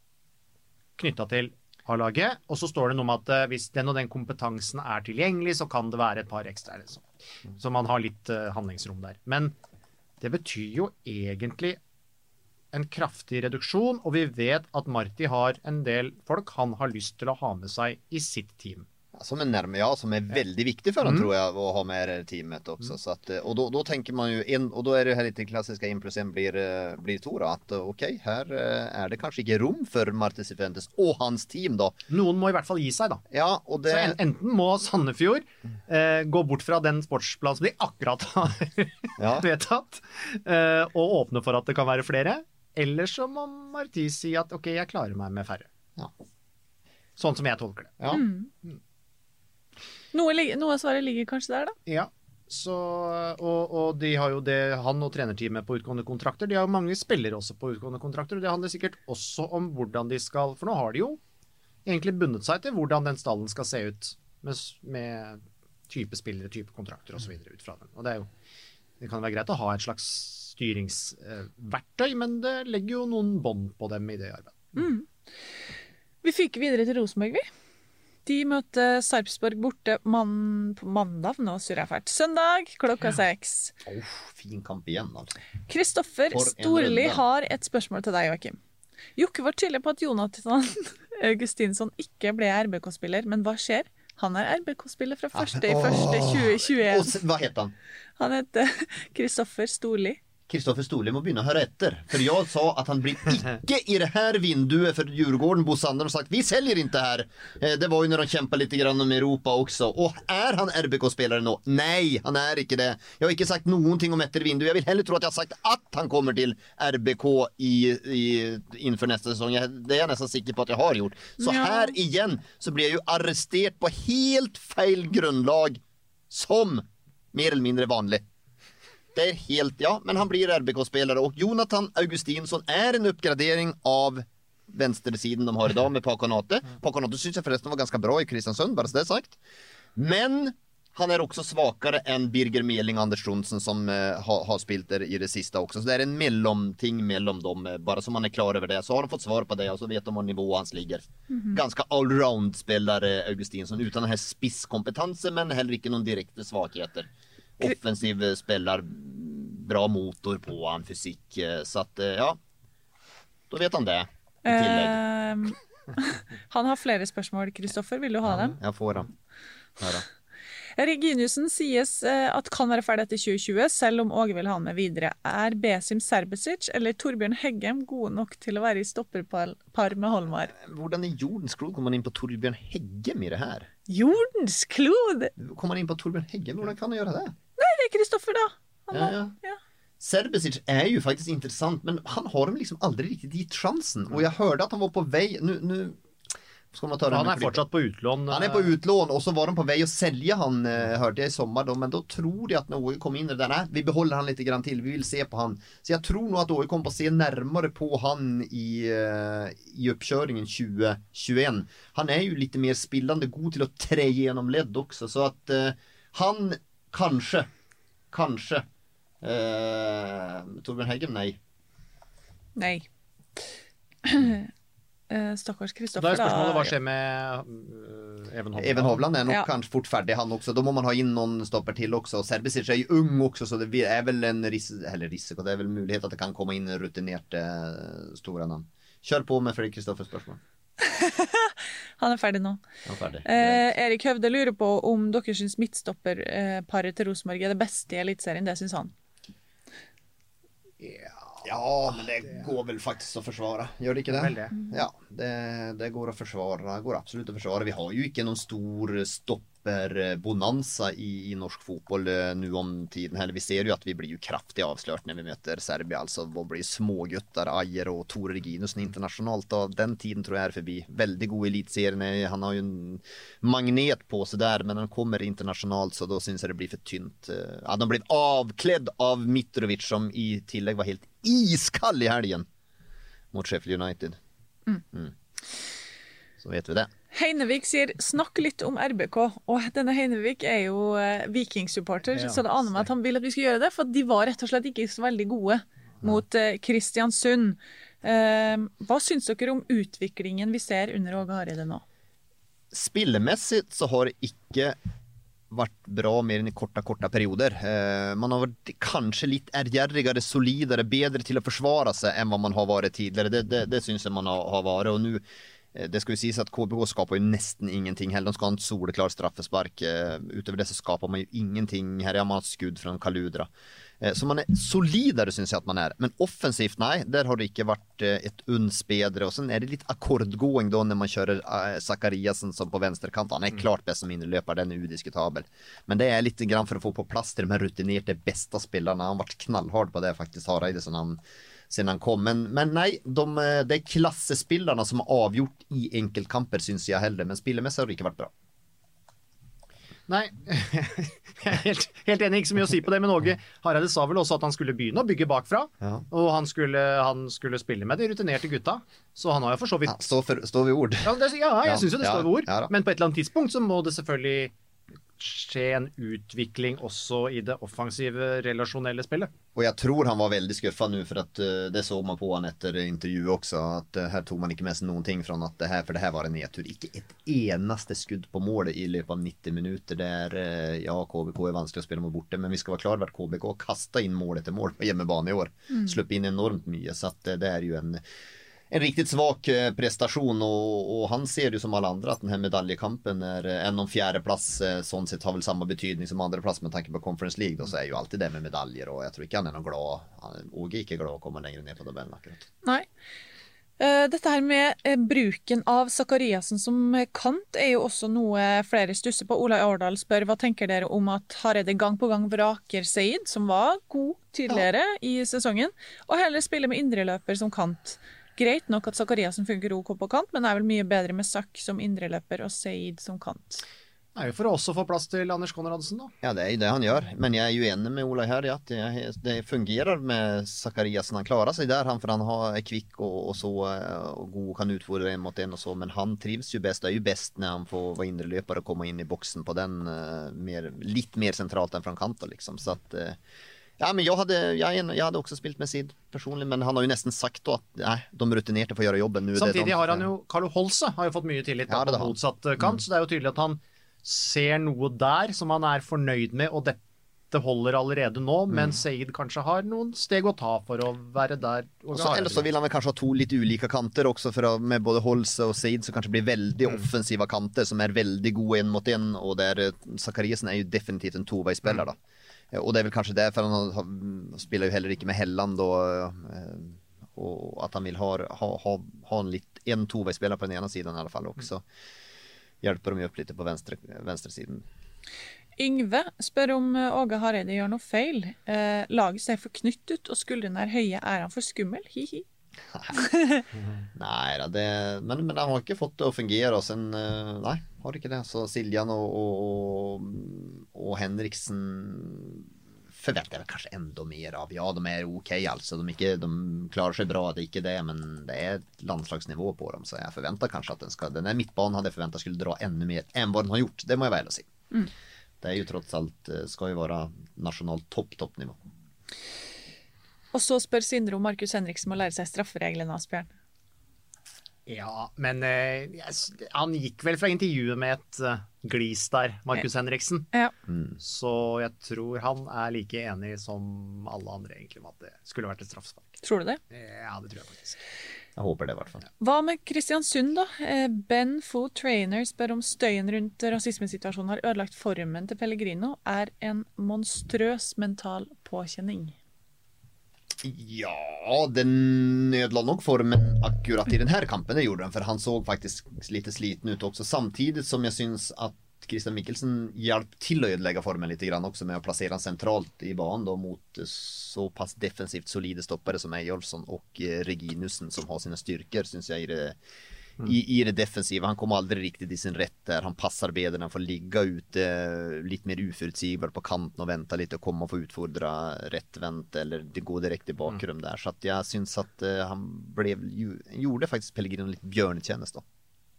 knyttet til A-laget. Og så står det noe om at eh, hvis den og den kompetansen er tilgjengelig, så kan det være et par ekstra. Så, mm. så man har litt eh, handlingsrom der. Men det betyr jo egentlig en kraftig reduksjon, og vi vet at Marti har en del folk han har lyst til å ha med seg i sitt team. Ja, som er nærme, ja, som er veldig viktig for han, mm. tror jeg, å ha med teamet også. Så at, og då, då tänker man ju, in, och då är det här lite klassiska en plus en blir, blir to da, at okej, okay, her er det kanskje ikke rom for Martis i Fuentes og hans team da. Noen må i hvert fall gi seg da. Ja, og det... Så enten må Sandefjord eh, gå bort fra den sportsplanen som de akkurat har ja. vedtatt, eh, og åpne for at det kan være flere, Eller så må Marti si at ok, jeg klarer meg med færre. Ja. Sånn som jeg tolker det. Ja. Mm. Noe, noe av svaret ligger kanskje der da? Ja, så, og, og de har jo det, han og trenerteamet på utgående kontrakter, de har jo mange spillere også på utgående kontrakter, og det handler sikkert også om hvordan de skal, for nå har de jo egentlig bundet seg til hvordan den stallen skal se ut, med, med type spillere, type kontrakter og så videre ut fra den. Og det er jo, det kan være greit å ha et slags styringsverktøy, eh, men det legger jo noen bånd på dem i det arbeidet. Mm. Vi fikk videre til Rosenborg, vi. De møtte Sarpsborg borte man, på mandag, nå surrer jeg fælt. Søndag, klokka ja. seks. Oh, fin kamp igjen, altså. Kristoffer Storli har et spørsmål til deg, Joakim. Jokke var tydelig på at Jonathan Augustinsson ikke ble R B K-spiller, men hva skjer? Han er R B K-spiller fra første i første tjue tjueen. Hva heter han? Han heter Kristoffer Storli. Kristoffer Storli må begynne å høre etter. For jeg sa at han blir ikke i det her vinduet for Djurgården. Bo Sander har sagt, vi säljer inte här. Det var jo når han kjempet litt grann om Europa også. Og er han R B K-spelare nå? Nei, han er ikke det. Jeg har ikke sagt noen ting om etter vinduet. Jeg vil heller tro at jeg har sagt at han kommer til R B K i, i, innenfor neste sesong. Det er jeg nesten sikker på at jeg har gjort. Så ja. Her igjen så blir jeg jo arrestert på helt feil grunnlag som mer eller mindre vanlig. Det er helt, ja, men han blir R B K-spelare og Jonathan Augustinsson er en uppgradering av vänstersiden de har idag med Pakonate. Pakonate synes jeg forresten var ganske bra i Kristiansund, bare så det er sagt. Men han er også svakere enn Birger Meling Anders Tronsen som uh, har, har spilt der i det siste også. Så det er en mellomting mellom dem, bare så man er klar over det. Så har de fått svar på det, og så vet de hvor nivået hans ligger. Mm-hmm. Ganske allround-spillere Augustinsson, uten denne spisskompetanse, men heller ikke noen direkte svakheter. Offensiv spiller, bra motor på han, fysikk, så at, ja, da vet han det i tillegg. Uh, han har flere spørsmål, Kristoffer, vil du ha dem? Ja, jeg får dem. Her da. Reginiusen sies at kan være ferdig etter tjue tjue, selv om Åge vil ha han med videre. Er Besim Serbesic eller Torbjørn Heggem gode nok til å være i stopperpar med Holmar? Hvordan i jordens klod kommer man inn på Torbjørn Heggem i det her? Jordens klod? Kommer man inn på Torbjørn Heggem? Hvordan kan han gjøre det? Nei, det er Kristoffer da. Han ja, ja. ja. Serbesic er jo faktisk interessant, men han har liksom aldri riktig gitt chansen. Og jeg hørte at han var på vei... Nu, nu skal man ta han er fortsatt på utlån. Han er på utlån, og så var de på vei å selge han, hørte jeg i sommer. Då, men da tror jeg at Åge kom inn i det. Nei, vi beholder han litt grann til. Vi vil se på han. Så jeg tror nå at Åge kommer på å se nærmere på han i, i oppkjøringen tjue tjueen. Han er jo litt mer spillende, god til å tre gjennom ledd også. Så at uh, han kanskje, kanskje uh, Torbjørn Heggem, nei. Nei. Stakkars Kristoffer. Da er spørsmålet hva skjer med uh, Even Hovland. Even Hovland er nok ja. kanskje fort ferdig han også. Da må man ha inn noen stopper til også. Serbisic er jo ung også, så det er vel en ris- eller risiko. Det er vel mulighet at det kan komme inn rutinerte store navn. Kjør på med Fredrik Kristoffers spørsmål. Han er ferdig nå. Han er ferdig. Eh, Erik Høvde lurer på om dere synes midtstopperparet til Rosenborg er det beste i Elitserien. Det synes han. Ja. Ja, men det går vel faktisk å forsvare. Gjør det ikke det? Ja, det, det går å forsvare. Det går absolutt å forsvare. Vi har jo ikke noen stor stopperbonanza i, i norsk fotboll uh, nu om tiden heller. Vi ser jo at vi blir jo kraftig avslørt når vi møter Serbia. Altså, vi blir smågutter, Ajer og Tore Reginussen internasjonalt. Og den tiden tror jeg er forbi. Veldig god elitserien. Han har jo en magnet på seg der, men han kommer internasjonalt, så da synes jeg det blir for tynt. Uh, ja, de ble avkledd av Mitrovic, som i tillegg var helt iskall i helgen mot Sheffield United. Mm. Mm. Så vet vi det. Heinevik sier, snakk litt om R B K, og denne Heinevik er jo eh, Viking-supporter, ja, så det aner meg at han vil at vi skal gjøre det, for de var rett og slett ikke så veldig gode mot eh, Kristiansund. Eh, hva syns dere om utviklingen vi ser under Åge Hareide nå? Spillemessigt så har det ikke vært bra mer enn i korta, korta perioder. Eh, man har vært kanskje litt ærgjerrigere, solidere, bedre til å forsvare seg enn hva man har vært tidligere. Det, det, det synes jeg man har, har vært. Og nu, eh, det skal jo sies at K B K skaper jo nesten ingenting heller. De skal ha en soleklar straffespark. Eh, utover det så skaper man jo ingenting. Her er man et skudd fra Kaludra. Eh, så man er solidere, synes jeg at man er. Men offensivt, nei, der har det ikke vært eh, et uns bedre. Og så er det litt akkordgåing da når man kjører eh, Zachariasen som på venstrekant. Han er klart best som innerløper, den er udiskutabel. Men det er litt grann for å få på plass til de her rutinerte beste spillerne. Han har vært knallhard på det faktisk, Hareide, som han sen han kom. Men, men nej, de, det är klassespelarna som har avgjort i enkeltkamper syns jag hellre. Men spillemessigt har det ikke vært bra. Nei, jeg er helt, helt enig, ikke så mye å si på det, men Åge Hareide sa vel også at han skulle begynne å bygge bakfra, ja. Og han skulle, han skulle spille med de rutinerte gutta, så han har jo for så vidt... Ja, stå, for, stå ved ord. Ja, det, ja jeg ja. synes jo det står ved ord, ja, men på et eller annet tidspunkt så må det selvfølgelig skje en utvikling også i det offensive, relasjonelle spillet. Och jag tror han var väldigt skuffad nu för att uh, det såg man på han efter intervju också att uh, här tog man inte med sig någonting från att det här, för det här var en nedtur. Inte ett enaste skudd på mål i löpet av nittio minuter där uh, ja, K B K är vanskelig att spela mot borta, men vi ska vara klara över att K B K kasta in målet till mål på hjemmebane i år. Mm. Slupp in enormt mycket, så att uh, det är ju en En riktigt svag prestation och, och han ser ju som alla andra att den här medaljekampen är en om fjärde plats sånt sett har väl samma betydning som andra plats med tanke på Conference League då, så är ju alltid det med medaljer och jag tror inte han är någon glad Åge ikke glad att komma längre ner på tabellen akkurat. Nej. Uh, dette her med uh, bruken av Zakariasen som kant er jo også noe flere stusser på. Ola Årdal spør, hva tenker dere om at Hareide gang på gang vraker Seid, som var god tidligere ja. I sesongen, og heller spiller med indreløper som kant? Greit nok at Zakariasen funker OK på kant, men er vel mye bedre med Sak som indreløper og Seid som kant. Det er jo for å også få plass til Anders Konradsen da. Ja, det er jo det han gjør, men jeg er jo enig med Ola her, at det, det fungerer med Zakariasen. Han klarer seg der, han, for han har kvikk og, og så og god, kan utfordre en mot en og så, men han trives jo best, det er jo best når han får være indreløper og komme inn i boksen på den uh, mer, litt mer sentralt enn fra kanten liksom, så at uh, ja, men jag hade, jag, jag hade också spilt med Sid personligen, men han har ju nästan sagt då att nej, de rutinerte får göra jobben nu. Samtidig det de, har han jo, Carlo Holse har jo fått mye tillit ja, på motsatt kant, mm. så det er jo tydelig at han ser noe der som han er fornøyd med, og dette holder allerede nå, mm. men Seid kanskje har noen steg å ta for å være der. Og så, eller så vill han väl kanske ha to litt ulika kanter också, för att med både Holse och Seid så kanske blir väldigt mm. offensiva kanter som är väldigt gode en mot en, och där Zakariasen är ju definitivt en tovejspelare mm. då. Och det är väl kanske därför han har, spelar ju heller inte med Helland då, och att han vill ha, ha, ha, ha en, lit, en tovejspelare på den ena sidan i alla fall också. Mm. Hjälper de ju upp lite på venstre, vänstersidan. Yngve spør om Åge Hareide gjør noe feil. Eh, laget ser for knytt ut, og skuldrene er høye. Er han for skummel? Hihi. Nej, det, men, men han har inte fått det att fungera och sen, nej, har inte det. Så Siljan och, och, och Henriksen förväntar jag kanske ändå mer av. Ja, de är okej okay, alltså. De, inte, de klarar sig bra, det är inte det, men det är landslagsnivå på dem. Så jag förväntar kanske att den ska, den här mittbanan hade förväntat skulle dra ännu mer än vad den har gjort. Det må jag väl säga. Mm. Det är ju trots allt, ska ju vara national topp, toppnivå. Og så spør Sindre om Markus Henriksen må lære seg straffereglene, Asbjørn. Ja, men eh, han gikk vel fra intervjuet med et uh, glis der, Markus ja. Henriksen. Ja. Mm. Så jeg tror han er like enig som alle andre egentlig om at det skulle vært et straffespark. Tror du det? Ja, det tror jeg faktisk. Jeg håper det i hvert fall. Hva med Kristiansund da? Ben Fo Trainer spør om støyen rundt rasismesituasjonen har ødelagt formen til Pellegrino er en monstrøs mental påkjenning. Ja, den nödla nog formen akkurat i den här kampen, det gjorde den, för han såg faktiskt lite sliten ut också, samtidigt som jag syns att Christian Mikkelsen hjälpt till att ödelägga formen lite grann också med att placera centralt i banan då mot så pass defensivt solida stoppare som Ejolfsson och Reginussen som har sina styrkor, syns jag, i det Mm. I, i det defensiva. Han kommer aldrig riktigt i sin rätt där. Han passar bättre, han får ligga ute lite mer oförutsägbar på kanten och vänta lite och komma och få utfordra rättvänt eller det går direkt i bakrum mm. där. Så att jag syns att uh, han blev ju, gjorde faktiskt Pellegrino lite björntjänst då.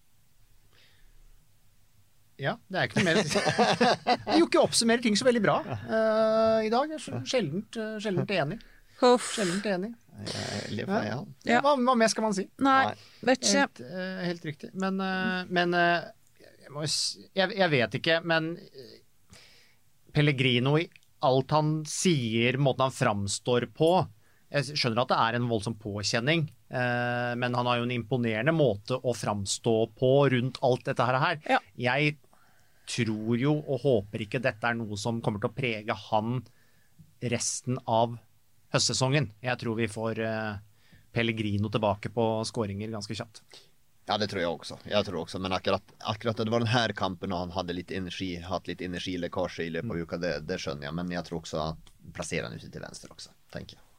Ja, det er ikke noe mer. Jeg jo ikke oppsummerer ting så veldig bra uh, i dag. Jeg er sjeldent, uh, sjeldent enig. Sjeldent enig. Ja. Ja. Ja. Hva, hva mer skal man si? Nei, vet ikke. Helt, uh, helt riktig. Men, uh, men uh, jeg, må, jeg, jeg vet ikke, men Pellegrino i alt han sier, måten han framstår på, jeg skjønner at det er en voldsom påkjenning, uh, men han har jo en imponerende måte å framstå på rundt alt dette her. Ja. Jeg tror jo og håper ikke dette er noe som kommer til å prege han resten av høstsesongen. Jeg tror vi får uh, Pellegrino tilbake på skåringer ganske kjapt. Ja, det tror jag också. Jag tror också, men akkurat, akkurat det var den här kampen och han hade lite energi, haft lite energiläckage i löpet av uka, det, det skönjer jag. Men jag tror också att placera nu till vänster också, tänker jag.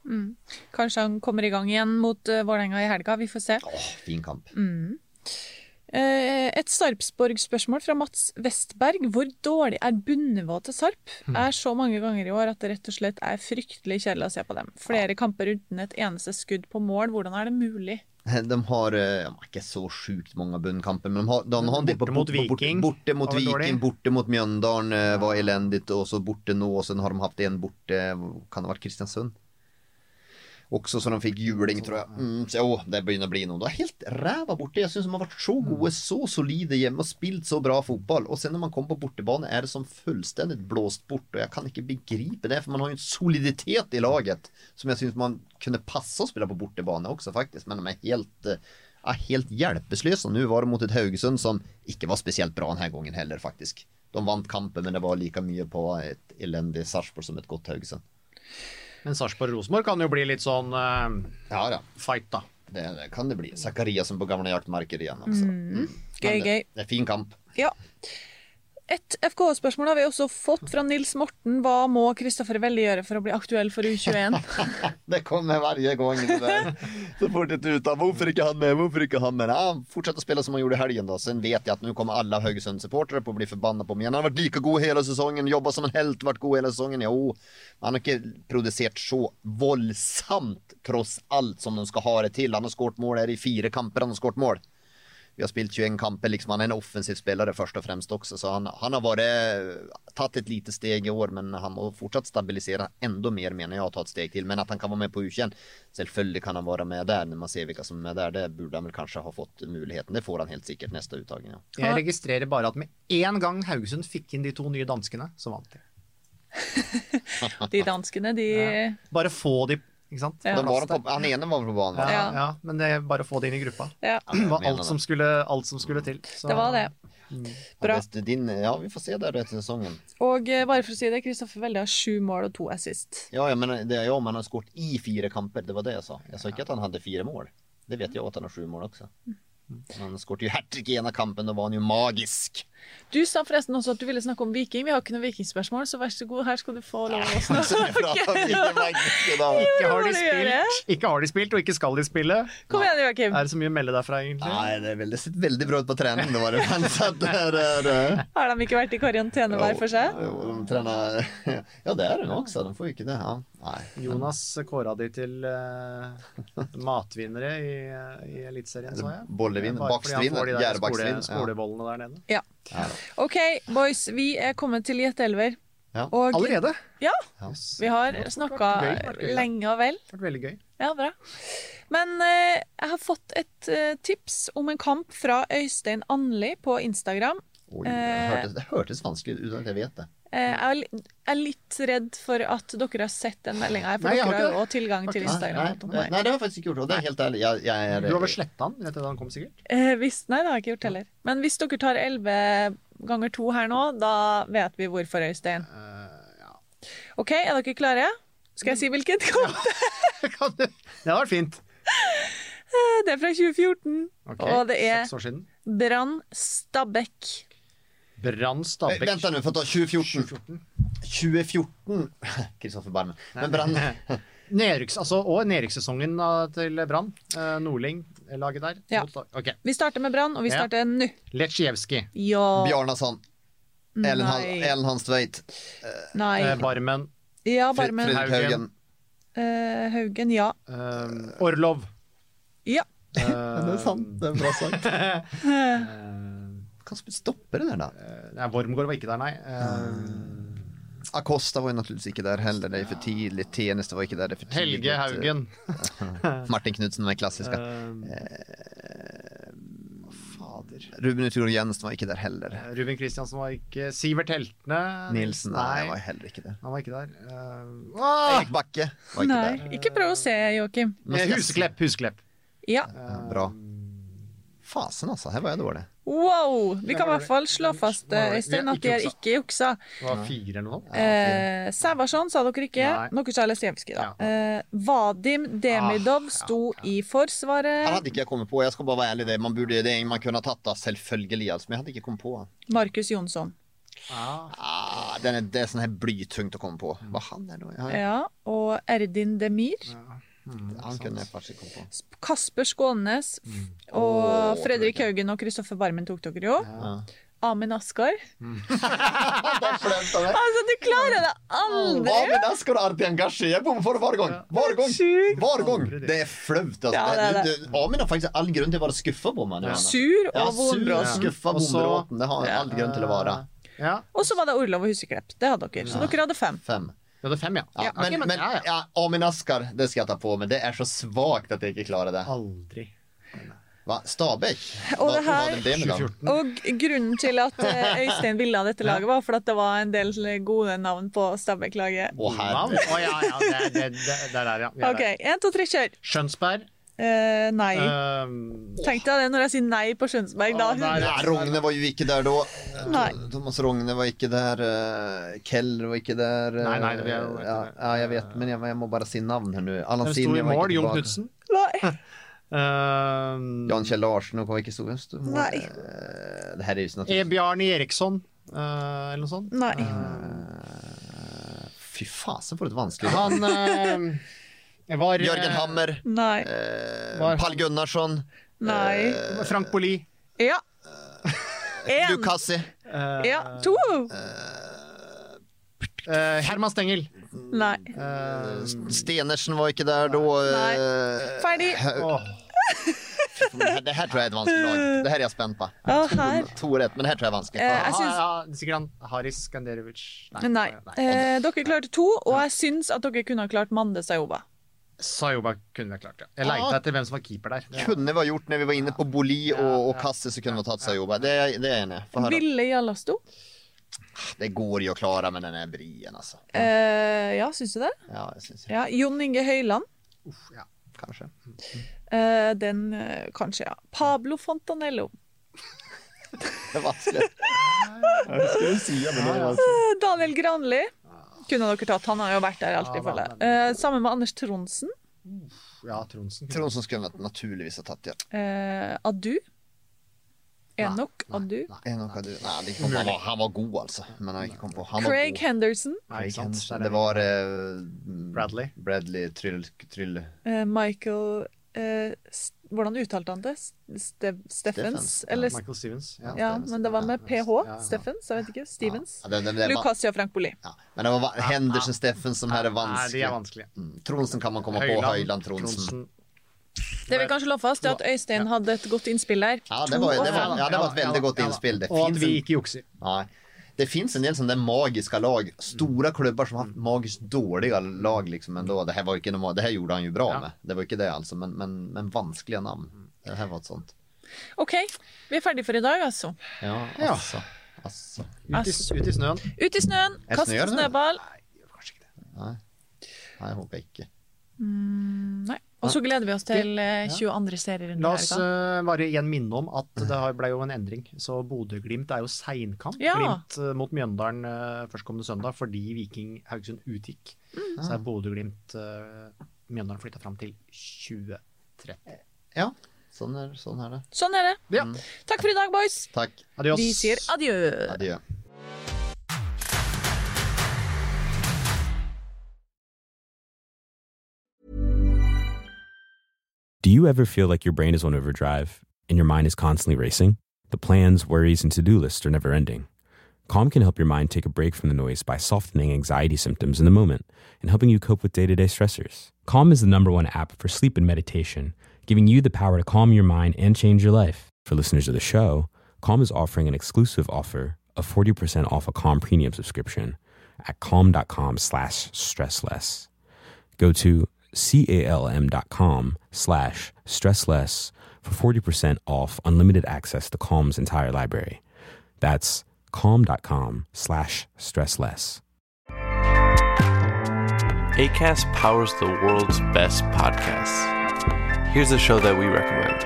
Mm. Kanskje han kommer i gang igjen mot uh, Vålerenga i helga, vi får se. Åh, fin kamp. Mm. Uh, et Sarpsborg-spørsmål fra Mats Vestberg. Hvor dårlig er bunnivået til Sarp? Mm. Er så mange ganger i år at det rett og slett er fryktelig kjedelig å se på dem. Flere ja. kamper uten et eneste skudd på mål. Hvordan er det mulig? De har ja, ikke så sjukt mange bunnkamper, men de har, de har en del borte mot Viking, borte, borte mot Viking, borte mot Mjøndalen ja. var elendigt, og så borte nå, og så har de haft en borte, kan det ha vært Kristiansund? Också så de fick juling tror jag. Mm, så oh, det börjar bli nog. Det är helt räva borta. Jag syns de har varit så gode, så solide hjemme och spilt så bra fotboll. Och sen när man kommer på bortebane är det som fullständigt blåst bort och jag kan inte begripa det för man har ju en soliditet i laget som jag syns man kunde passa att spela på bortebane också faktiskt, men de är helt ja, helt hjälpeslösa. Nu var det mot ett Haugesund som inte var speciellt bra den här gången heller faktiskt. De vann kampen men det var lika mycket på ett eländigt Sarpsborg som ett gott Haugesund. Men Sarpsborg-Rosenborg kan jo bli litt sånn uh, ja, ja. fight da. Det, det kan det bli. Zachariasen på gamle jaktmarker igjen. Altså. Mm. Gøy, gøy. Det er fin kamp. Ja. Et F K H-spørsmål har vi også fått fra Nils Morten. Hva må Kristoffer Welle gjøre for å bli aktuell for U tjueen? Det kommer varje gång det där. Så fort det ut av hvorfor ikke han med, hvorfor ikke han med. Ja, fortsätta spela som han gjorde i helgen då. Sen vet jag att nu kommer alla Haugesund-supportare på att bli förbannade på mig. Han har varit lika god hela säsongen, jobbat som en helt, varit god hela säsongen. Jo, han har inte producerat så våldsamt trots allt som de ska ha det till. Han har skåret mål här i fyra kamper, han har skåret mål. Vi har spilt tjugoen kamper, liksom han är en offensiv spelare först och främst också, så han, han har varit tagit ett litet steg i år, men han har fortsatt stabilisera ändå mer menar jag, ta ett steg till, men att han kan vara med på U tjugoen, selvfølgelig kan han vara med där när man ser vilka som är där, det borde han väl kanske ha fått muligheten, det får han helt sikkert nästa uttagning. Ja. Jeg registrerer bare at med en gang Haugesund fikk inn de to nye danskene, så vant de. De danskene, de... Ja. Bare få de, ikke sant? Ja. De var på, han ene var på banen. Ja, ja. ja, men det er bare å få det inn i gruppa. Ja. Det var alt som skulle, alt som skulle til. Så. Det var det. Mm. Bra. Ja, din, ja, vi får se der etter sesongen. Og bare for å si det, Kristoffer Welle har sju mål og to assist. Ja, ja men det er jo om han har skåret i fire kamper, det var det jeg sa. Jeg sa ikke at han hadde fire mål. Det vet jeg at han har sju mål også. Han skåret jo hat-trick i ene kampen, og var han jo magisk. Du sa forresten også at du ville snakke om Viking. Vi har ikke noe vikingspørsmål, så vær så god, her skal du få lov å snakke. Ikke har de spilt, ikke har de spilt, og ikke skal de spille. Kom igjen, Joakim. Er det så mye å melde derfra, egentlig? Nei, det er veldig, veldig bra ut på trening. Det var det. Der, der. Har de ikke vært i karantene hver for seg? Jo, de trener... Ja, det er det også. De får ikke det, ja. Nei. Jonas kåret de til uh, matvinnere i, i Elitserien, så jeg. Bollevin, bakstvinn, gjærbakstvinn. Skolebollene der nede. Ja. Ok, boys, vi er kommet til Gjett-elver. Ja. Og, Allerede? Ja, vi har snakket lenge og vel. Det har vært veldig gøy. Ja, bra. Men eh, jeg har fått et eh, tips om en kamp fra Øystein Anli på Instagram. Oi, det hørtes, det hørtes vanskelig ut at jeg vet det. Eh, jeg er litt redd for at dere har sett den meldingen her, for nei, dere har jo også tilgang til Instagram. Nei, nei, nei, det har jeg faktisk ikke gjort, og det er helt ærlig. Jeg, jeg er, du har vel slettet han, rett etter han kom sikkert? Eh, hvis, nei, det har jeg ikke gjort heller. Men hvis dere tar elleve ganger to her nå, da vet vi hvorfor, Øystein. Uh, ja. Ok, er dere klare? Skal jeg si hvilket kamp? Ja. Det har vært fint. Det er fra tjue fjorten, okay. Og det er seks år siden. Brann Stabæk. Brann Stabæk. Vent da nå, for å ta tjue fjorten. tjue fjorten. Kristoffer Barmen. Men Brann... Nedryks, altså, og nedrykkssesongen til Brann. Uh, Nordling, laget der. Ja. Okay. Vi starter med Brann, og vi starter ja. nå. Lechjevski. Ja. Bjarnason. Ellen, Han, Ellen Hanstveit. Uh, Nei. Uh, Barmen. Ja, Barmen. Fredrik Haugen. Uh, Haugen, ja. Uh, Orlov. Ja. Uh, det er sant, det er bra sagt. uh, kan stoppe det der da? Uh, nei, Wormgård var ikke der, nei. Uh, Acosta var jo naturligvis ikke der heller, det er for tidlig. Tjeneste var ikke der, det er for tidlig. Helge Haugen. Martin Knudsen var klassiska. Uh, uh, fader. Ruben Uthur Jensen var ikke der heller. Uh, Ruben Kristiansen var ikke. Sivert Heltene. Nilsen, nei, nei, var heller ikke der. Han var ikke der. Uh, Erik Bakke var ikke nei, der. Ikke prøv å se, Joakim. Husklepp, Husklepp. Ja. Uh, bra. Fasen altså, her var jeg dårlig. Wow, vi kan i hvert fall slå fast, Øystein, at de er ikke juksa. Det var fire eller noe. Eh, Sævarsson sa dere ikke. Noe sa Lesjevski da. Eh, Vadim Demidov sto ah, ja, ja. i forsvaret. Han hadde ikke jeg kommet på, jeg skal bare være ærlig det. Man burde det, man kunne ha tatt det selvfølgelig, altså, men jeg hadde ikke kommet på. Markus Jonsson. Ah. Ah, den är, det är sån här blytungt att komma på. Vad han är då? Ja, ja och Erdin Demir. Ja. Mm, han kunde jag faktiskt komma på. Kasper Skånes mm. och oh, Fredrik Haugen och Kristoffer Barmen tog dere jo. Ja. Amin Askar. Mm. Alltså du klarar det aldrig. Amin Askar är alltid engagerad på för varje gång. Var gång. Var gång. Det är flumt alltså. Ja, det är det. Amin har faktiskt all grund till att vara skuffa på man. Ja. Sur och ja, vondbråten. Skuffa bomberåten. Det har ja. all grund till att vara. Ja. Och så var det Orlov och Huseklepp. Det hade dere. Så ja. dere hade fem. Fem. Ja, det är fem, ja. ja, ja men, okay, men, men ja, ja. ja, Amin Askar, det ska jag ta på, men det är så svagt att jag inte klarar det. Aldrig. Va? Stabæk? Og, det her, og grunnen til at Øystein ville ha dette laget var for at det var en del gode navn på Stabæk-laget. Å, herre. Å, ja, ja, det, det, det, det er der, ja. Ok, en, to, tre, kjør. Skjønsberg. Uh, nei. Um, Tenk deg det når jeg sier nei på Skjønsberg da. Nei, Rogne var jo ikke der da. Nei. Thomas Rogne var ikke der. uh, Keller var ikke der. uh, Nei, nei, det er jo ja, ja, jeg vet, men jeg, jeg må bare si navn her nå. Allan Stinje var ikke Jon Knudsen. Nei. Uh, Jan Kjell Larsen og var ikke så høst. Nei. uh, Det her er jo sånn at Bjarne Eriksson uh, eller noe sånt. Nei. uh, Fy fasen for et vanskelig Han uh, var, Jørgen Hammer. Nei. uh, Pall Gunnarsson. Nei. uh, Frank Boli. Ja. En. Lukassi. uh, Ja, to. uh, uh, Herman Stengel. Nei. uh, Stenersen var ikke der da. uh, Ferdig. oh. Det her tror jeg er et vanskelig lag. Det her er jeg spent på. oh, her. To, to rett, men det her tror jeg er vanskelig. uh, jeg synes... ja, ja, sikkert han Haris Skanderovic. Nei, nei. nei. Uh, Dere klarte to. Og jeg synes at dere kunne ha klart Mande Sayoba. Sayoba kunne vi ha klart, ja. Jeg leite etter hvem som var keeper der. Ja. Kunne vi ha gjort når vi var inne på Boli og, og Kasse, så kunne vi ha tatt Sayoba. Det, det er jeg enig. Ville Jallasto? Det går jo å klare, men den er brien, altså. Uh, ja, synes du det? Ja, jeg synes jeg. Ja, Jon Inge Høyland. Uff, ja, kanskje. Uh, den, uh, kanskje, ja. Pablo Fontanello. Det er vanskelig. Jeg skulle si det, men det er vanskelig. Uh, Daniel Granli. Kunne dere tatt, han har jo vært der alltid for det. Uh, sammen med Anders Tronsen. Ja, Tronsen. Tronsen skulle naturligvis ha tatt, ja. Uh, Adu. Enok Adu. Enok Adu. Nei, det kom, han, var, han var god, altså. Men jeg ikke kom på. Han Craig Henderson. Craig Henderson. Det var uh, Bradley. Bradley Tryll. tryll. Uh, Michael uh, Hvordan uttalte han det? Ste Steffens? Eller, ja, Michael Stevens. Ja, ja, men det var med P H. Ja, ja. Steffens, jeg vet ikke. Stevens. Ja, det, det, det, Lukasia Frank Boli. Ja. Men det var Henderson, Steffens som her er vanskelig. Nei, de er vanskelig. Mm. Tronsen kan man komme Høyland, på. Høyland, Tronsen. Tronsen. Det vi kanskje lå fast er at Øystein hadde et godt innspill der. Ja, det var, det var, ja, det var et veldig godt innspill. Det og at vi ikke jukser. Nei. Det finns en del sånne magiska lag, stora klubbar som har haft magiskt dåliga lag liksom ändå. Det här var ju inte normalt. Det här gjorde han ju bra ja. med. Det var inte det alltså, men men men vanskliga namn. Det här var ett sånt. Okej, okay. Vi är färdiga för idag alltså. Ja, alltså. Alltså. Ut i, ut i snön. Ut i snön. Kasta snöball. Nej, kanske inte. Nej. Nej, jag hoppas inte. Mm, nei. Og så gleder vi oss til uh, tjueandre serierunder. La oss uh, bare igjen minne om at det ble jo en endring. Så Bodø-Glimt er jo seinkamp. Ja. Glimt uh, mot Mjøndalen uh, førstkommende søndag fordi Viking Haugesund utgikk. Mm. Så er Bodø-Glimt uh, Mjøndalen flyttet fram til tjue tretti. Ja, sånn er, sånn er det. Sånn er det. Ja. Mm. Takk for i dag, boys. Takk. Adios. Vi sier adjø. Adjø. Do you ever feel like your brain is on overdrive and your mind is constantly racing? The plans, worries, and to-do lists are never ending. Calm can help your mind take a break from the noise by softening anxiety symptoms in the moment and helping you cope with day-to-day stressors. Calm is the number one app for sleep and meditation, giving you the power to calm your mind and change your life. For listeners of the show, Calm is offering an exclusive offer of forty percent off a Calm premium subscription at calm.com slash stressless. Go to calm.com slash stressless for forty percent off unlimited access to Calm's entire library. That's calm.com slash stressless. Acast powers the world's best podcasts. Here's a show that we recommend.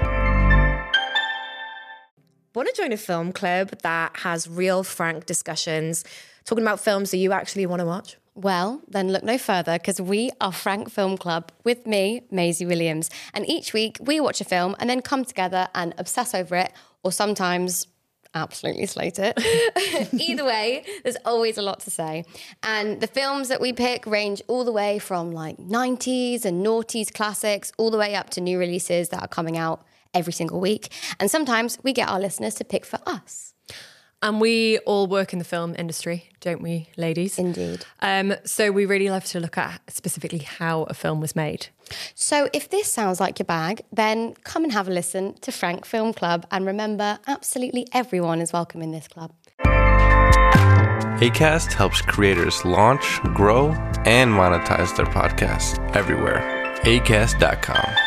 Want to join a film club that has real, frank discussions, talking about films that you actually want to watch? Well, then look no further, because we are Frank Film Club with me, Maisie Williams. And each week we watch a film and then come together and obsess over it, or sometimes absolutely slate it. Either way, there's always a lot to say. And the films that we pick range all the way from like nineties and noughties classics all the way up to new releases that are coming out every single week. And sometimes we get our listeners to pick for us. And we all work in the film industry, don't we, ladies? Indeed. Um, so we really love to look at specifically how a film was made. So if this sounds like your bag, then come and have a listen to Frank Film Club. And remember, absolutely everyone is welcome in this club. Acast helps creators launch, grow, and monetize their podcasts everywhere. acast dot com.